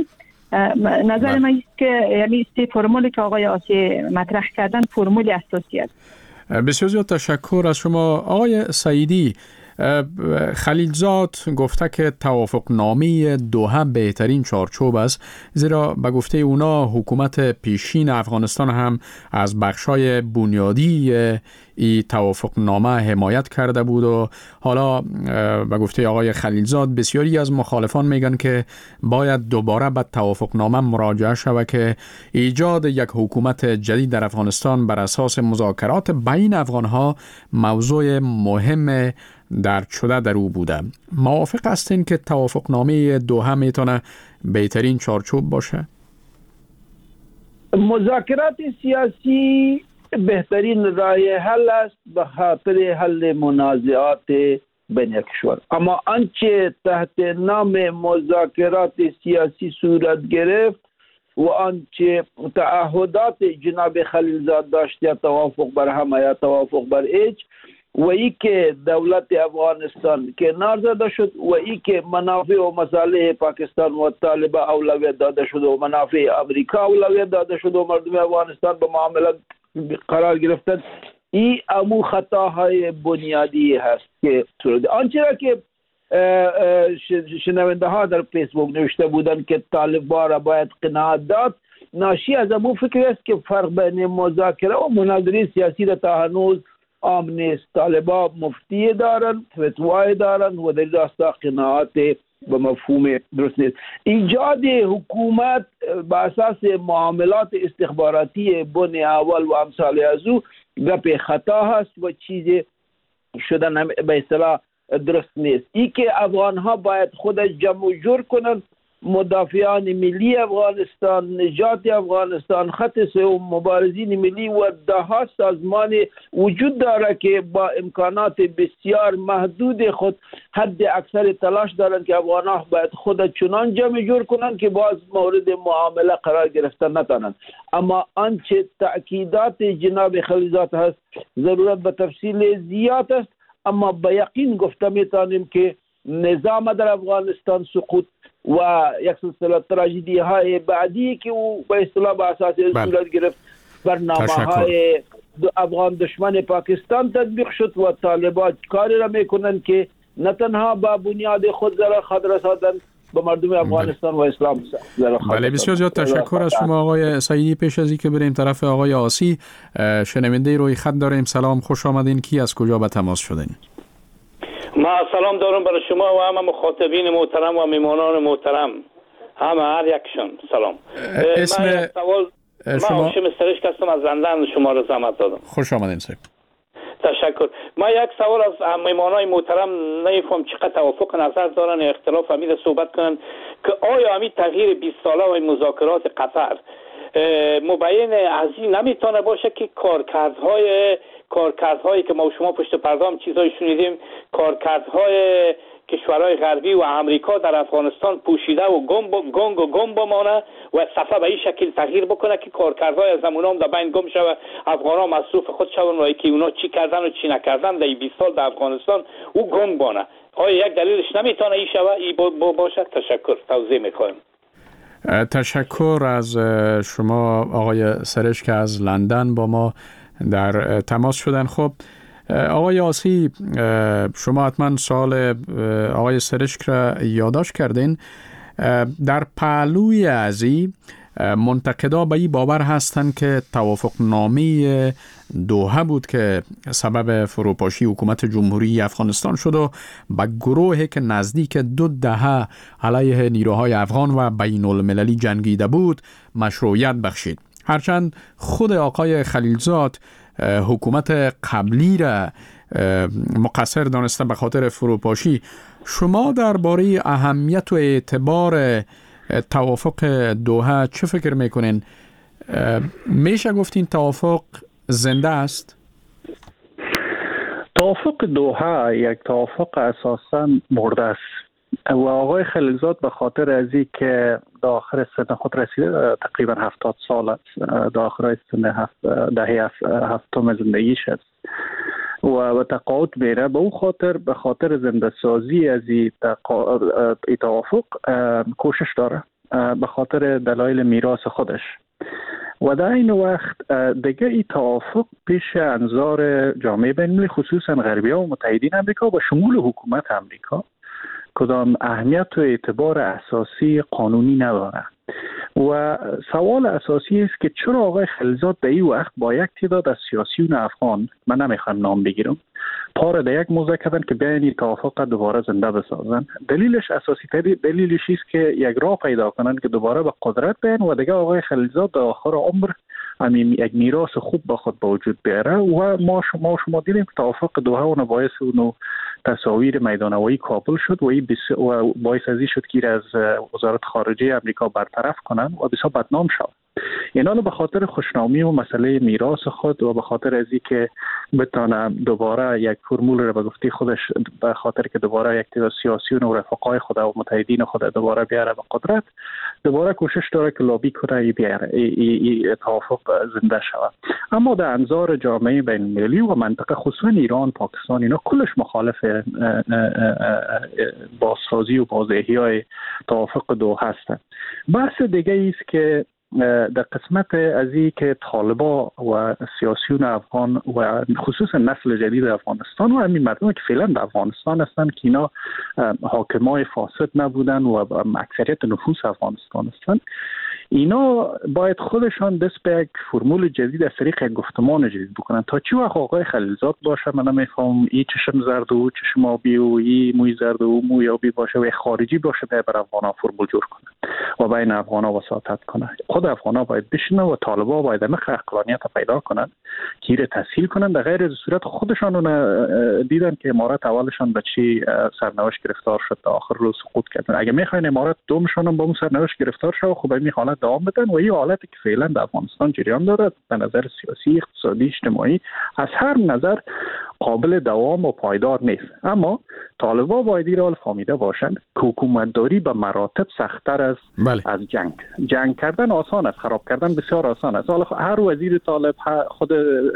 نظر من است که یعنی سه فرمولی که آقای آسی مطرح کردن فرمول اساسی است. بسیار زیاد تشکر از شما. آقای سعیدی، خلیلزاد گفته که توافق نامه دوحه بهترین چارچوب است، زیرا به گفته اونا حکومت پیشین افغانستان هم از بخشای بنیادی ای توافق نامه حمایت کرده بود و حالا به گفته آقای خلیلزاد بسیاری از مخالفان میگن که باید دوباره به توافق نامه مراجعه شود که ایجاد یک حکومت جدید در افغانستان بر اساس مذاکرات بین افغانها موضوع مهم در شده در او بوده. موافق هستین که توافق نامه دوحه میتونه بهترین چارچوب باشه؟ مذاکرات سیاسی بهترین راه حل است به خاطر حل منازعات بین کشور، اما آنچه تحت نام مذاکرات سیاسی صورت گرفت و آنچه تعهدات جناب خلیلزاد داشت یا توافق بر هم یا توافق بر ایج و ای که دولت افغانستان کنار زده شد و ای که منافع و مصالح پاکستان و طالبان اولویت داده شد و منافع امریکا اولویت داده شد و مردم افغانستان به معاملات قرار گرفتن، این امو خطاهای بنیادی هست که آنچه را که شنونده ها در فیسبوک نوشته بودند که طالبان را باید قناعت داد، ناشی از امو فکر است که فرق بین مذاکره و مناظره سیاسی را تا هنوز عام نیست. طالبان مفتی دارن، فتوای دارن و در راستا قناعت به مفهوم درست نیست. ایجاد حکومت با اساس معاملات استخباراتی بن اول و امثال از او گپ خطا هست و چیز شدن به اصطلاح درست نیست. ای که افغان ها باید خودش جمع و جور کنن، مدافعان ملی افغانستان، نجات افغانستان، خط سوم مبارزین ملی و ده ها سازمان وجود داره که با امکانات بسیار محدود خود حد اکثر تلاش دارند که افغان ها باید خود چنان جمع جور کنند که باز مورد معامله قرار گرفتن نتانند. اما آنچه تأکیدات جناب خلیلزاد هست ضرورت به تفصیل زیاد است، اما به یقین گفته میتونیم که نظام در افغانستان سقوط و یک سلسله تراژدی های بعدی که او به اصطلاح به اساس صورت گرفت برنامه های افغان دشمن پاکستان تطبیق شد و طالبان کاری را میکنند که نه تنها با بنیاد خود ضرر خود رساندن به مردم افغانستان و اسلام. بله، بسیار زیاد تشکر از شما آقای سعیدی. پیش از اینکه بریم طرف آقای آسی، شنونده روی خط داریم. سلام، خوش آمدین. کی از کجا به تماس شدین؟ ما سلام دارم برای شما و همه مخاطبین محترم و میمانان محترم، همه هر یکشون سلام. اسم من سوال شما؟ من هاشم استرشک هستم از لندن، شما رو زحمت دادم. خوش آمدین سر. تشکر. ما یک سوال از میمانای محترم نمیفهم چقدر توافق نظر دارن یا اختلاف امید صحبت کنن که آیا همین تغییر بیست ساله و مذاکرات قطر مبین از این نمیتونه باشه که کارکردهای کارکردهایی که ما و شما پشت پرده هم چیزایی شنیدیم، کارکردهای کشورهای غربی و امریکا در افغانستان پوشیده و گم گنگ و گم بمانه و صفحه به این شکل تغییر بکنه که کارکردهای از همون هم در بین گم شوه، افغان ها مصروف خود شون و که اونا چی کردن و چی نکردن در بیست سال در افغانستان او گم بانه. آیا یک دلیلش نمیتونه این شوه ای باشه؟ تشکر. توضیح میخوایم. تشکر از شما آقای سرش که از لندن با ما در تماس شدن. خب آقای آسی، شما حتما سوال آقای سرشک را یادداشت کردین. در پهلوی ازی منتقدا به این باور هستند که توافق نامه دوحه بود که سبب فروپاشی حکومت جمهوری افغانستان شد و به گروهی که نزدیک دو دهه علیه نیروهای افغان و بین المللی جنگیده بود مشروعیت بخشید. هرچند خود آقای خلیلزاد حکومت قبلی را مقصر دانسته به خاطر فروپاشی، شما درباره اهمیت و اعتبار توافق دوحه چه فکر میکنین؟ میشه گفتین توافق زنده است؟ توافق دوحه یک توافق اساساً مرده است و آقای خلیلزاد به خاطر ازی که داخل سن خود رسیده، تقریبا هفتاد سال است، داخل سن هفت دهه هفتم زندگیش است و به تقاعد میره. به اون خاطر به خاطر زنده سازی از این توافق کوشش داره به خاطر دلایل میراث خودش و در این وقت دیگه این توافق پیش انظار جامعه بین‌المللی خصوصا غربی‌ها و متحدین امریکا و شمول حکومت امریکا کدام اهمیت و اعتبار اساسی قانونی نداره و سوال اساسی است که چرا آقای خلیلزاد در این وقت با یک تعداد از سیاسیون افغان، من نمیخوام نام بگیرم، پار در یک موضوع کردن که بیاین این توافق دوباره زنده بسازن. دلیلش اساسی تری دلیلش است که یک راه پیدا کنن که دوباره به قدرت بیان و دیگه آقای خلیلزاد در آخر عمر همین یک میراث خوب با خود به وجود بیاره و ما شما شما دیدیم که توافق دوحه و باعث اونو تصاویر میدانوایی کابل شد و این و باعث ازی شد که از وزارت خارجه امریکا برطرف کنن و بسیار بدنام شد. اینا به خاطر خوشنامی و مسئله میراث خود و به خاطر ازی که بتونه دوباره یک فرمول رو به گفته خودش به خاطر که دوباره یک تعداد سیاسیون و رفقای خود و متحدین خود دوباره بیاره به قدرت، دوباره کوشش داره که لابی کنه ای بیاره ای, ای, ای توافق زنده شود. اما در انظار جامعه بین‌المللی و منطقه خصوصا ایران، پاکستان اینا کلش مخالف بازسازی و بازاحیای توافق دوحه هستند. بحث دیگه است که در قسمت از این که طالبا و سیاسیون افغان و خصوصا نسل جدید افغانستان و همین مردم که فعلا در افغانستان هستن که اینا حاکمای فاسد نبودن و اکثریت نفوس افغانستان هستن، اینا باید خودشان دست به یک فرمول جدید از طریق یک گفتمان جدید بکنن. تا چی وقت آقای خلیلزاد باشه من نمیفهم ای چشم زرد و چشم آبی و ای موی زرد و موی آبی باشه و خارجی باشه به بر افغانا فرمول جور کنه و بین افغانا وساطت کنه. خود افغانا باید بشینه و طالبا باید مخ عقلانیت پیدا کنن که ایره تسهیل کنن. در غیر از صورت خودشان دیدن که امارات اولشان به چی سرنوشت گرفتار شد تا آخر روز سقوط کردن. اگه میخواین امارات دومشان با اون سرنوشت گرفتار شه خب این حالت دوام بدن و این حالتی که فعلا در افغانستان جریان دارد به نظر سیاسی، اقتصادی، اجتماعی از هر نظر قابل دوام و پایدار نیست. اما طالبا باید این را فهمیده باشند که حکومتداری به مراتب سخت‌تر از بله. از جنگ. جنگ کردن آسان است، خراب کردن بسیار آسان است. حالا هر وزیر طالب خود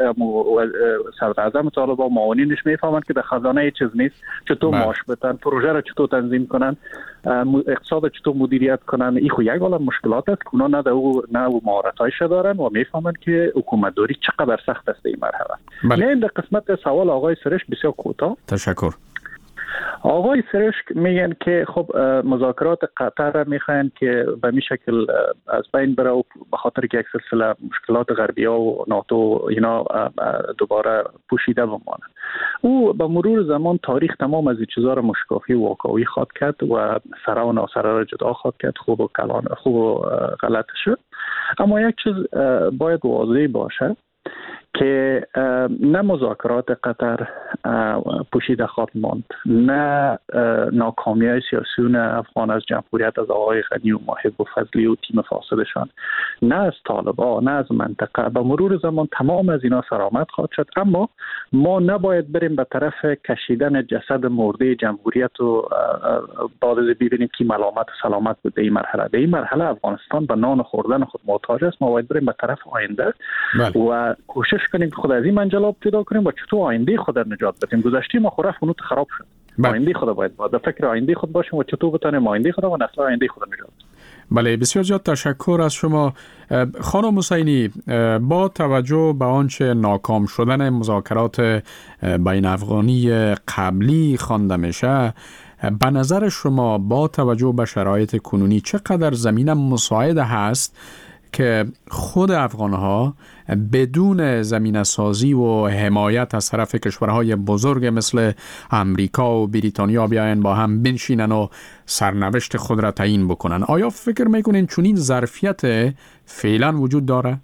صدراعظم طالبا معاونینش میفهمند که در خزانه چیز نیست، چطور بله. معاش بدن، پروژه را چطور تنظیم کنن، اقتصاد چطور مدیریت کنن. این خو یک عالم مشکلات است که اونا نه او نه او مهارتایش دارن و میفهمند که حکومتداری چقدر سخت است این مرحله. بله. نه در قسمت سوال آقای سرشک بسیار کوتاه. تشکر. آقای سرشک میگن که خب مذاکرات قطر را میخواین که به می شکل از بین بره و به خاطر که یک سلسله مشکلات غربی‌ها و ناتو اینا دوباره پوشیده بمانه. او به مرور زمان تاریخ تمام از این چیزا را مشکافی و واقعی خواد کرد و سره و ناسره را جدا خواد کرد. خوب و کلان خوب و غلط شد. اما یک چیز باید واضح باشه که نه مذاکرات قطر پوشیده خواهد ماند، نه ناکامی سیاسیون افغان از جمهوریت از آقای غنی و محب و فضلی و تیم فاسدشان، نه از طالبا، نه از منطقه. به مرور زمان تمام از اینا سرآمد خواهد شد. اما ما نباید بریم به طرف کشیدن جسد مرده جمهوریت و بعد از ببینیم که ملامت و سلامت بود. این مرحله در این مرحله افغانستان به نان خوردن خود محتاج است. ما باید بریم به طرف آینده بله. و کوشش کنیم که خود از این منجلاب پیدا کنیم و چطور آینده خود را نجات بدیم. گذشته ما خورف اونو خراب شد. بله. آینده خود باید با فکر آینده خود باشیم و چطور بتونیم آینده خود و نسل آینده خود نجات بدیم. بله، بسیار زیاد تشکر از شما خانم حسینی. با توجه به آنچه ناکام شدن مذاکرات بین افغانی قبلی خوانده میشه، به نظر شما با توجه به شرایط کنونی چقدر زمینه مساعد هست که خود افغانها بدون زمینه سازی و حمایت از طرف کشورهای بزرگ مثل امریکا و بریتانیا بیاین با هم بنشینن و سرنوشت خود را تعیین بکنن؟ آیا فکر میکنین چنین ظرفیت فعلا وجود داره؟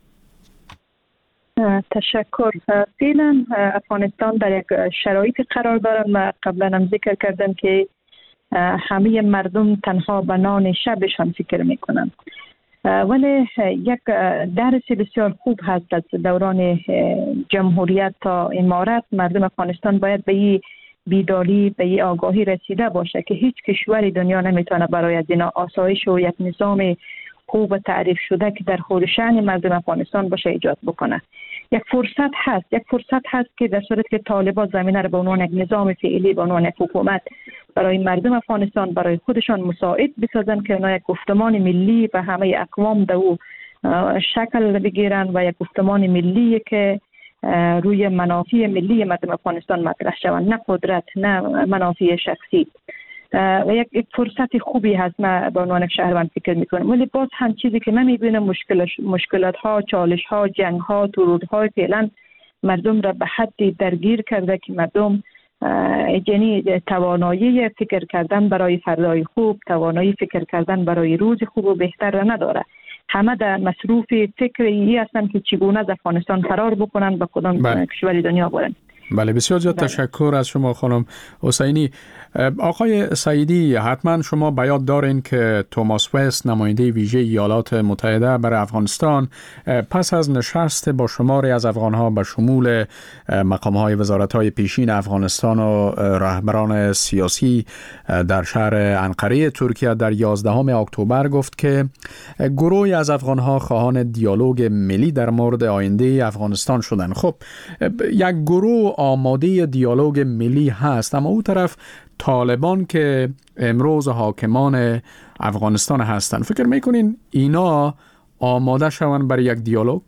تشکر. فعلا افغانستان در یک شرایطی قرار دارد. ما قبلا هم ذکر کردم که همه مردم تنها به نان شبشان فکر میکنن. ولی یک درس بسیار خوب هست از دوران جمهوریت تا امارت. مردم افغانستان باید به این بیداری، به این آگاهی رسیده باشه که هیچ کشور دنیا نمیتونه برای از اینا آسایش و یک نظام خوب تعریف شده که در خور شأن مردم افغانستان باشه ایجاد بکنه. یک فرصت هست یک فرصت هست که در صورت که طالبان زمینه را به عنوان یک نظام فعلی، به عنوان یک حکومت برای مردم افغانستان برای خودشان مساعد بسازن که اونا یک گفتمان ملی و همه اقوام در او شکل بگیرن و یک گفتمان ملی که روی منافع ملی مردم افغانستان مطرح شوند، نه قدرت نه منافع شخصی. و یک, یک فرصت خوبی هست. من به عنوان شهروند فکر میکنم، ولی باز هم چیزی که من میبینم مشکلات ها، چالش ها، جنگ ها، ترورهای فعلا مردم را به حدی درگیر کرده که مردم یعنی توانایی فکر کردن برای فردای خوب، توانایی فکر کردن برای روز خوب و بهتر را نداره. همه در مصروف فکری هستن که چگونه از افغانستان فرار بکنن به کدام کشور دنیا برن. بله، بسیار زیاد تشکر از شما خانم حسینی. آقای سعیدی، حتما شما به یاد دارین که توماس وست، نماینده ویژه ایالات متحده برای افغانستان، پس از نشست با شماری از افغانها به شمول مقامهای وزارت‌های پیشین افغانستان و رهبران سیاسی در شهر انقره ترکیه در یازدهم اکتبر گفت که گروهی از افغانها خواهان دیالوگ ملی در مورد آینده افغانستان شدند. خب یک گروه آماده دیالوگ ملی هست، اما او طرف طالبان که امروز حاکمان افغانستان هستند، فکر میکنین اینا آماده شوند برای یک دیالوگ؟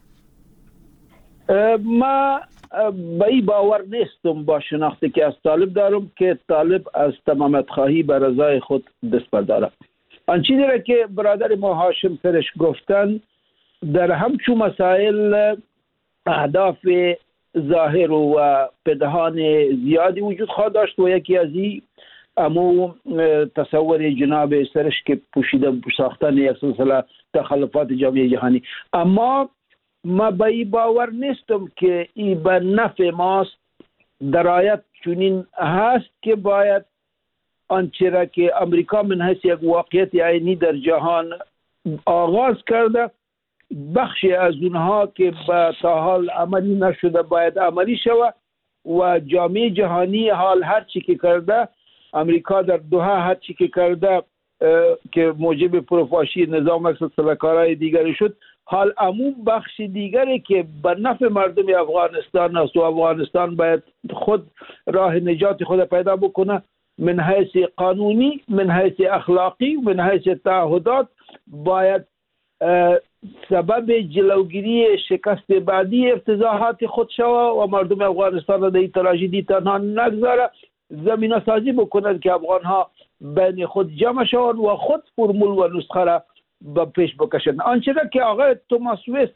ما به این باور نیستم با شناختی که از طالب دارم که طالب از تمامیت خواهی به رضای خود دست برداره. آن چیزی را که برادر ما هاشم سرش گفتن، در همچون مسائل اهداف ظاهر و پنهان زیادی وجود خواهد داشت و یکی از این امو تصور جناب سرش که پوشیده ساختن یک سلسله تخلفات جامعه جهانی. اما ما به این باور نیستم که این به نفع ماست. درایت چنین هست که باید آنچه را که امریکا من حیث یک واقعیت عینی در جهان آغاز کرده، بخشی از اونها که به تا حال عملی نشده باید عملی شود و جامعه جهانی حال هر چی که کرده، امریکا در دوحه هر چی که کرده که موجب پروفاشی نظام سلسله‌کارهای دیگری شد، حال عموم بخش دیگری که به نفع مردم افغانستان است و افغانستان باید خود راه نجات خود پیدا بکنه، من حیث قانونی، من حیث اخلاقی، من حیث تعهدات، باید سبب جلوگیری شکست بعدی افتضاحات خود شود و مردم افغانستان را در این تراژدی تنها نگذاره، زمینه سازی بکنند که افغانها بین خود جمع شوند و خود فرمول و نسخه را به پیش بکشند. آنچه را که آقای توماس وست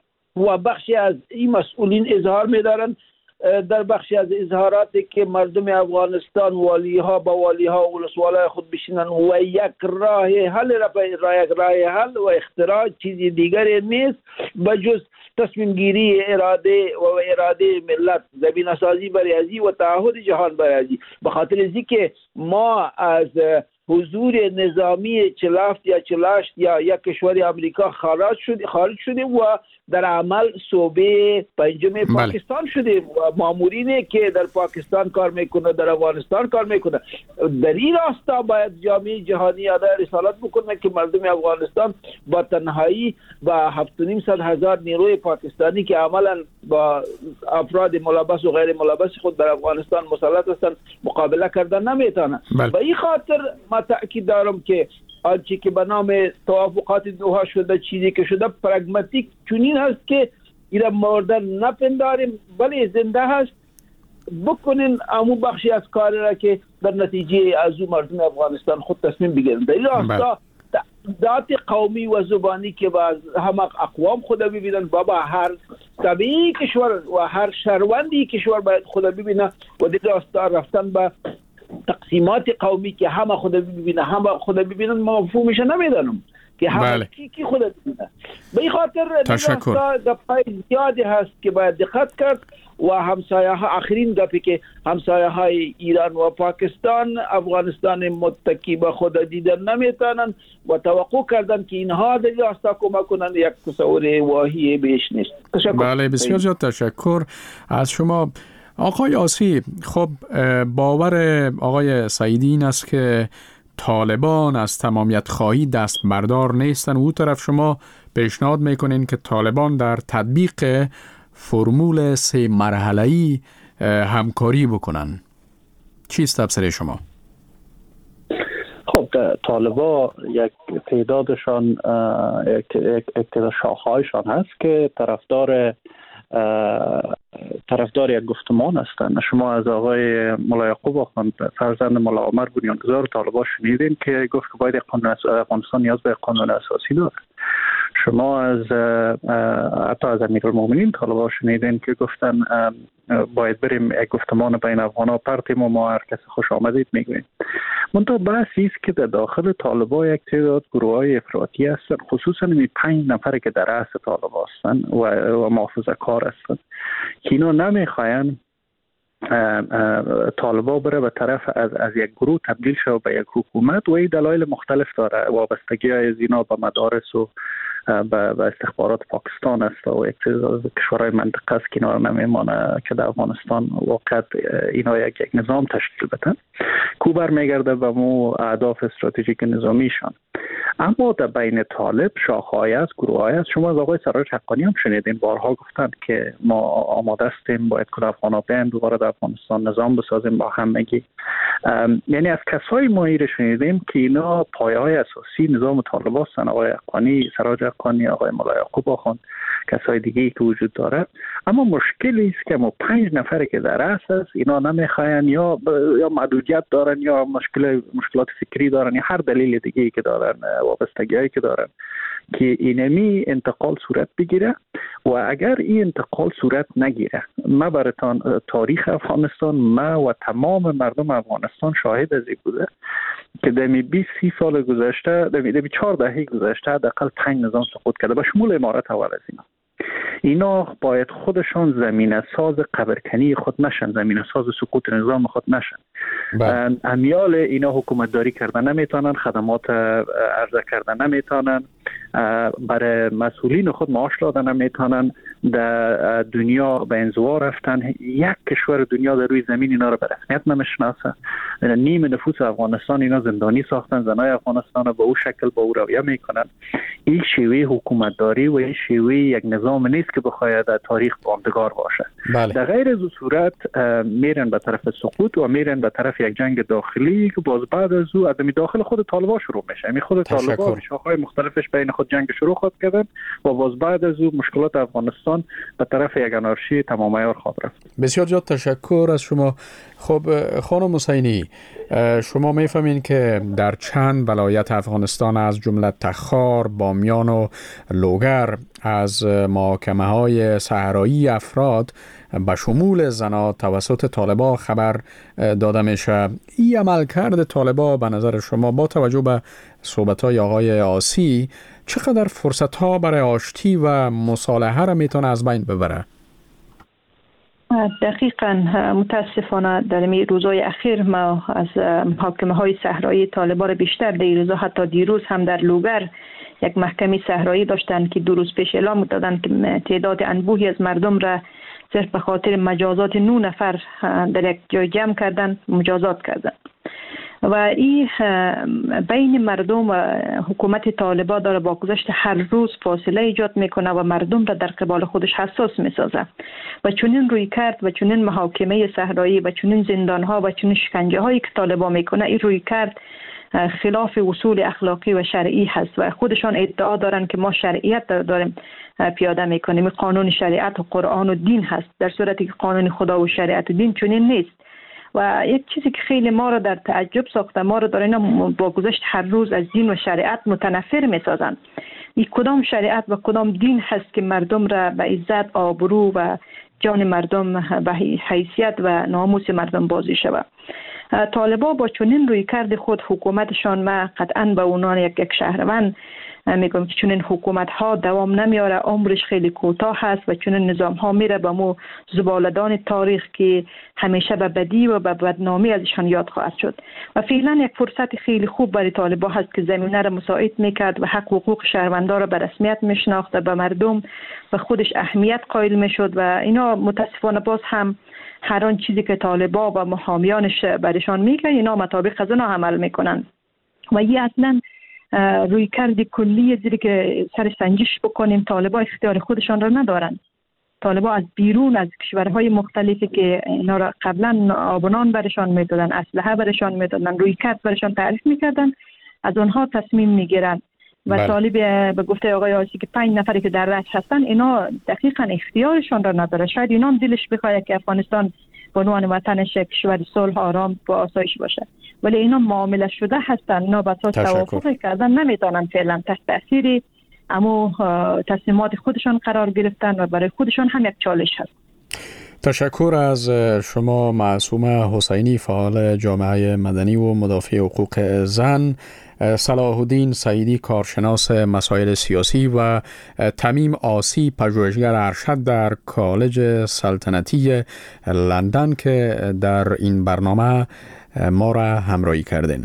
و بخشی از این مسئولین اظهار می‌دارند، در بخشی از اظهاراتی که مردم افغانستان والیها با والیها و ولسوالای خود بشینن و یک راه حل را را یک راه حل و اختراع چیزی دیگری نیست بجز تصمیم گیری اراده و اراده ملت، زمینه سازی برای ازی و تعهد جهان برای ازی. به خاطر ازی که ما از حضور نظامی چلافت یا چلاشت یا یک کشور امریکا خارج شد خارج شدیم و در عمل صوبه پنجم پاکستان شدیم و مامورینی که در پاکستان کار میکنه در افغانستان کار میکنه. در این راستا باید جامعه جهانی ادا رسالت بکنه که مردم افغانستان با تنهایی با هفت و نیم صد هزار نیروی پاکستانی که عملا با افراد ملبس و غیر ملبس خود در افغانستان مسلط هستند مقابله کردن نمیتونن. به این خاطر ما تأکید دارم که آنچه که به نام توافقات دوحه شده، چیزی که شده پرگماتیک چنین هست که ایرا مردن نپنداریم ولی زنده هست، بکنین امو بخشی از کار را که در نتیجه از او مردم افغانستان خود تصمیم بگیرن. در این راستا ذات قومی و زبانی که با همه اقوام خود ببینن، بابا هر طبیعی کشور و هر شهروندی کشور باید خود ببینه و در راستا رفتن به تقسیمات قومی که همه خود ببینه همه خود ببینن مفهومش نمیدانم که همه بله. کی کی خود ببینه. به این خاطر راستا دفعه زیادی هست که باید دقت کرد و همسایه ها، آخرین دفعه که همسایه های ایران و پاکستان افغانستان متکی به خود دیدن نمیتونن و توقع کردن که اینها در راستا کمک کنند، یک تصور واهی بیش نیست. تشکر. بله، بسیار زیاد تشکر از شما آقای آسی. خب باور آقای سعیدی این است که طالبان از تمامیت خواهی دست بردار نیستن و او طرف شما پیشنهاد میکنین که طالبان در تطبیق فرمول سه مرحله‌ای همکاری بکنن. چیست تفسیر شما؟ خب طالبا یک تعدادشان یک یک تعداد شاخه‌هایشان هست که طرفدار طرفدار یک گفتمان هستند. شما از آقای ملا یعقوب آخوند فرزند ملا عمر بنیانگذار طالبان شنیدین که گفت که باید قانون افغانستان نیاز به قانون اساسی داره. شما از حتی از امیرالمومنین طالبان شنیدین که گفتن باید بریم یک گفتمان بین افغان‌ها پرتیم و ما هر کس خوش آمدید میگویم. منتها بحثی است که در داخل طالبان یک تعداد گروه‌های افراطی هستند، خصوصا این پنج نفر که در رأس طالبان هستند و, و محافظه کار هستند که اینا نمیخواین طالبان بره به طرف از از یک گروه تبدیل شود به یک حکومت و این دلایل مختلف داره. وابستگی های اینا به مدارس و به استخبارات پاکستان است و یک از کشورهای منطقه است که اینا نمیمانه که در افغانستان واقعا اینا یک یک نظام تشکیل بدن کو برمیگرده به مو اهداف استراتژیک نظامیشان. اما در بین طالب شاخه‌های از گروه‌های از شما از آقای سراج حقانی هم شنیدین بارها گفتند که ما آماده هستیم باید که افغان‌ها بیان دوباره در افغانستان نظام بسازیم با همگی. یعنی از کسای ما رو شنیدیم که اینا پایه‌های اساسی نظام طالب هستند. آقای حقانی، سراج حقانی، آقای ملا یعقوب آخوند، کسای دیگه‌ای که وجود داره. اما مشکلی است که ما پنج نفر که در رأس است اینا نمیخواین یا ب... یا محدودیت دارن یا مشکل مشکلات فکری دارن یا هر دلیل دیگه‌ای که دارن، وابستگی‌هایی که دارن که اینمی انتقال صورت بگیره. و اگر این انتقال صورت نگیره ما براتان تاریخ افغانستان ما و تمام مردم افغانستان شاهد از این بوده که در بیست سی سال گذشته در چهار دهه گذشته حداقل پنج نظام سقوط کرده به شمول امارات اول از اینا. اینا باید خودشان زمینه ساز قبرکنی خود نشن، زمینه ساز سقوط نظام خود نشن. امیال اینا حکومت داری کردن نمیتونن، خدمات عرضه کردن نمیتونن، برای مسئولین خود معاش دادن نمیتونن، در دنیا به انزوا رفتن. یک کشور دنیا در روی زمین اینا رو به رسمیت نمیشناسه. نیم نفوس افغانستان اینا زندانی ساختن، زنای افغانستان رو به او شکل با او رویه میکنن. این شیوه حکومت داری و این شیوه یک نظام نیست که بخواید در تاریخ ماندگار باشه. بله. در غیر از صورت میرن به طرف سقوط و میرن به طرف یک جنگ داخلی که باز بعد از او آدمی داخل خود طالبان شروع میشه. می خود طالبان شاخه‌های مختلفش بین خود جنگ شروع خود کردن و باز بعد از او مشکلات افغانستان به طرف یک انارشی تمام عیار خواهد رفت. بسیار زیاد تشکر از شما. خب خانم حسینی، شما میفهمین که در چند ولایت افغانستان از جمله تخار، بامیان و لوگر از محاکمه‌های صحرایی افراد به شمول زنان توسط طالبان خبر داده میشه. این عملکرد طالبان به نظر شما با توجه به صحبت‌های آقای آسی چقدر فرصت‌ها برای آشتی و مصالحه را میتونه از بین ببره؟ دقیقاً متاسفانه در این روزهای اخیر ما از محاکمه های صحرایی طالبان بیشتر در این روزها، حتی دیروز هم در لوگر یک محکمه صحرایی داشتن که دو روز پیش اعلام دادن که تعداد انبوهی از مردم را صرف به خاطر مجازات نه نفر در یک جای جمع کردن، مجازات کردن. و این بین مردم و حکومت طالبان داره با گذشت هر روز فاصله ایجاد میکنه و مردم را در قبال خودش حساس میسازه و چنین روی کرد و چنین محاکمه صحرایی و چنین زندان ها و چنین شکنجه هایی که طالبان میکنه، این روی کرد خلاف اصول اخلاقی و شرعی هست و خودشان ادعا دارن که ما شرعیت داریم پیاده میکنیم، قانون شریعت و قرآن و دین هست، در صورتی که قانون خدا و شریعت و دین چنین نیست. و یک چیزی که خیلی ما رو در تعجب ساخته، ما رو دارن با گذشت هر روز از دین و شریعت متنفر میسازن. این کدام شریعت و کدام دین هست که مردم را به عزت، آبرو و جان مردم به حیثیت و ناموس مردم بازی شود؟ طالبان با چنین روی کرد خود حکومتشان، ما قطعا به عنوان یک یک شهروند میگم که چنین حکومت ها دوام نمیاره، عمرش خیلی کوتاه هست و چنین نظام ها میره به مو زبالدان تاریخ که همیشه به بدی و به بدنامی ازشان یاد خواهد شد. و فعلا یک فرصت خیلی خوب برای طالبان هست که زمینه را مساعد میکرد و حق و حقوق شهروندان را به رسمیت میشناخت و به مردم و خودش اهمیت قائل میشد. و اینا متاسفانه باز هم هر آن چیزی که طالبان و محامیانش برشان میگه اینا مطابق از اینا عمل میکنن. و این اصلا روی کرد کلی زیری که سر سنجش بکنیم، طالبان اختیار خودشان را ندارن. طالبان از بیرون از کشورهای مختلفی که اینا را قبلا آبنان برشان میدادن، اسلحه برشان میدادن، روی کرد برشان تعریف میکردن، از اونها تصمیم میگیرن و بله. طالب به گفته آقای آسی که پنج نفری که در رشت هستن اینا دقیقا اختیارشان را نداره. شاید اینا هم دلش بخواد که افغانستان به عنوان وطنش یک کشور صلح آرام و آسایش باشه، ولی اینا معامله شده هستن. اینا به اساس توافق کردن نمیتونن فعلا تحت تاثیر اما تصمیمات خودشان قرار گرفتن و برای خودشان هم یک چالش هست. تشکر از شما معصومه حسینی، فعال جامعه مدنی و مدافع حقوق زن، صلاح الدین سعیدی، کارشناس مسائل سیاسی و تمیم آسی، پژوهشگر ارشد در کالج سلطنتی لندن که در این برنامه ما را همراهی کردین.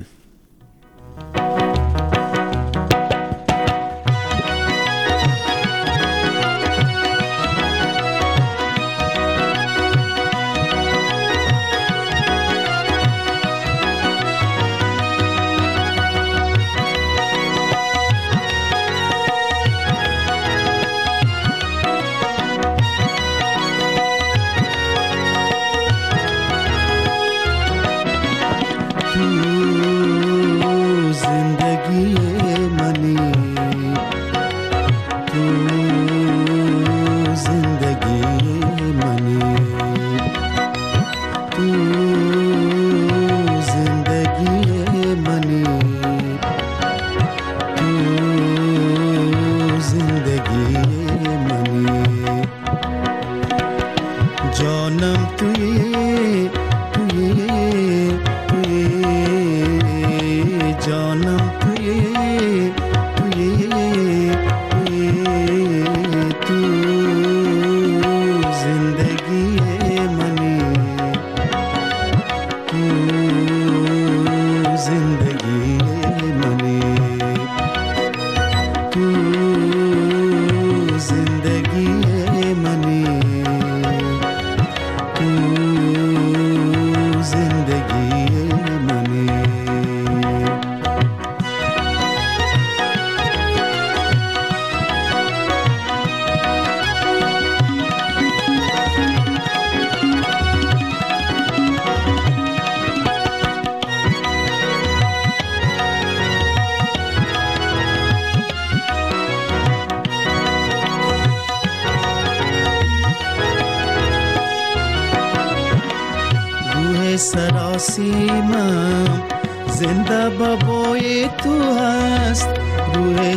سراسیمم زنده بابای تو هست، روح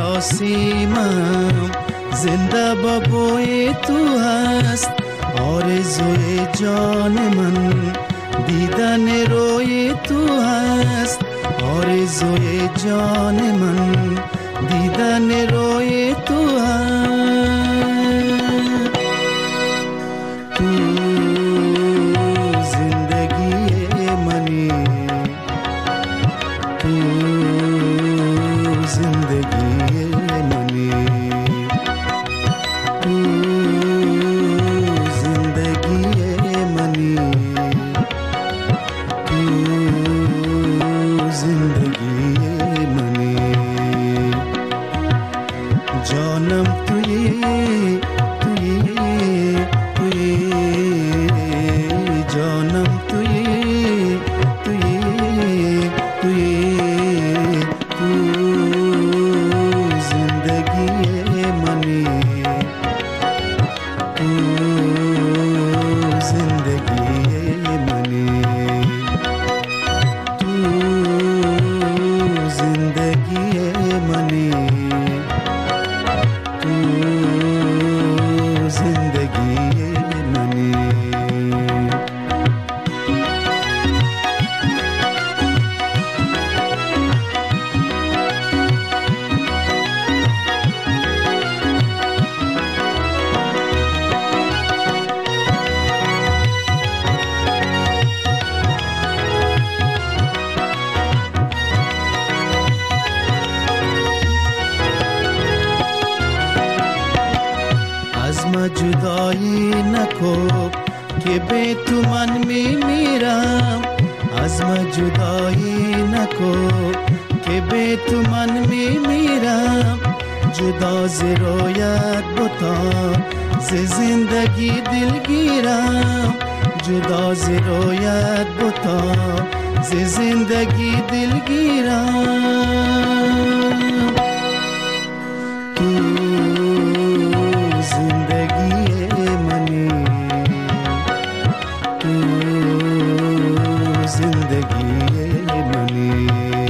سراسیمم زنده بابای تو هست، آرزوی جان من دیدن روی تو هست، آرزوی جان من دیدن روی تو هست. تو جدایی نکو که به تو من میمیرم، از من جدایی نکو که به تو من میمیرم، جدا ز رویت بتا ز زندگی دلگیرم، جدا ز رویت بتا ز زندگی دلگیرم تو زندگی منی تو زندگی منی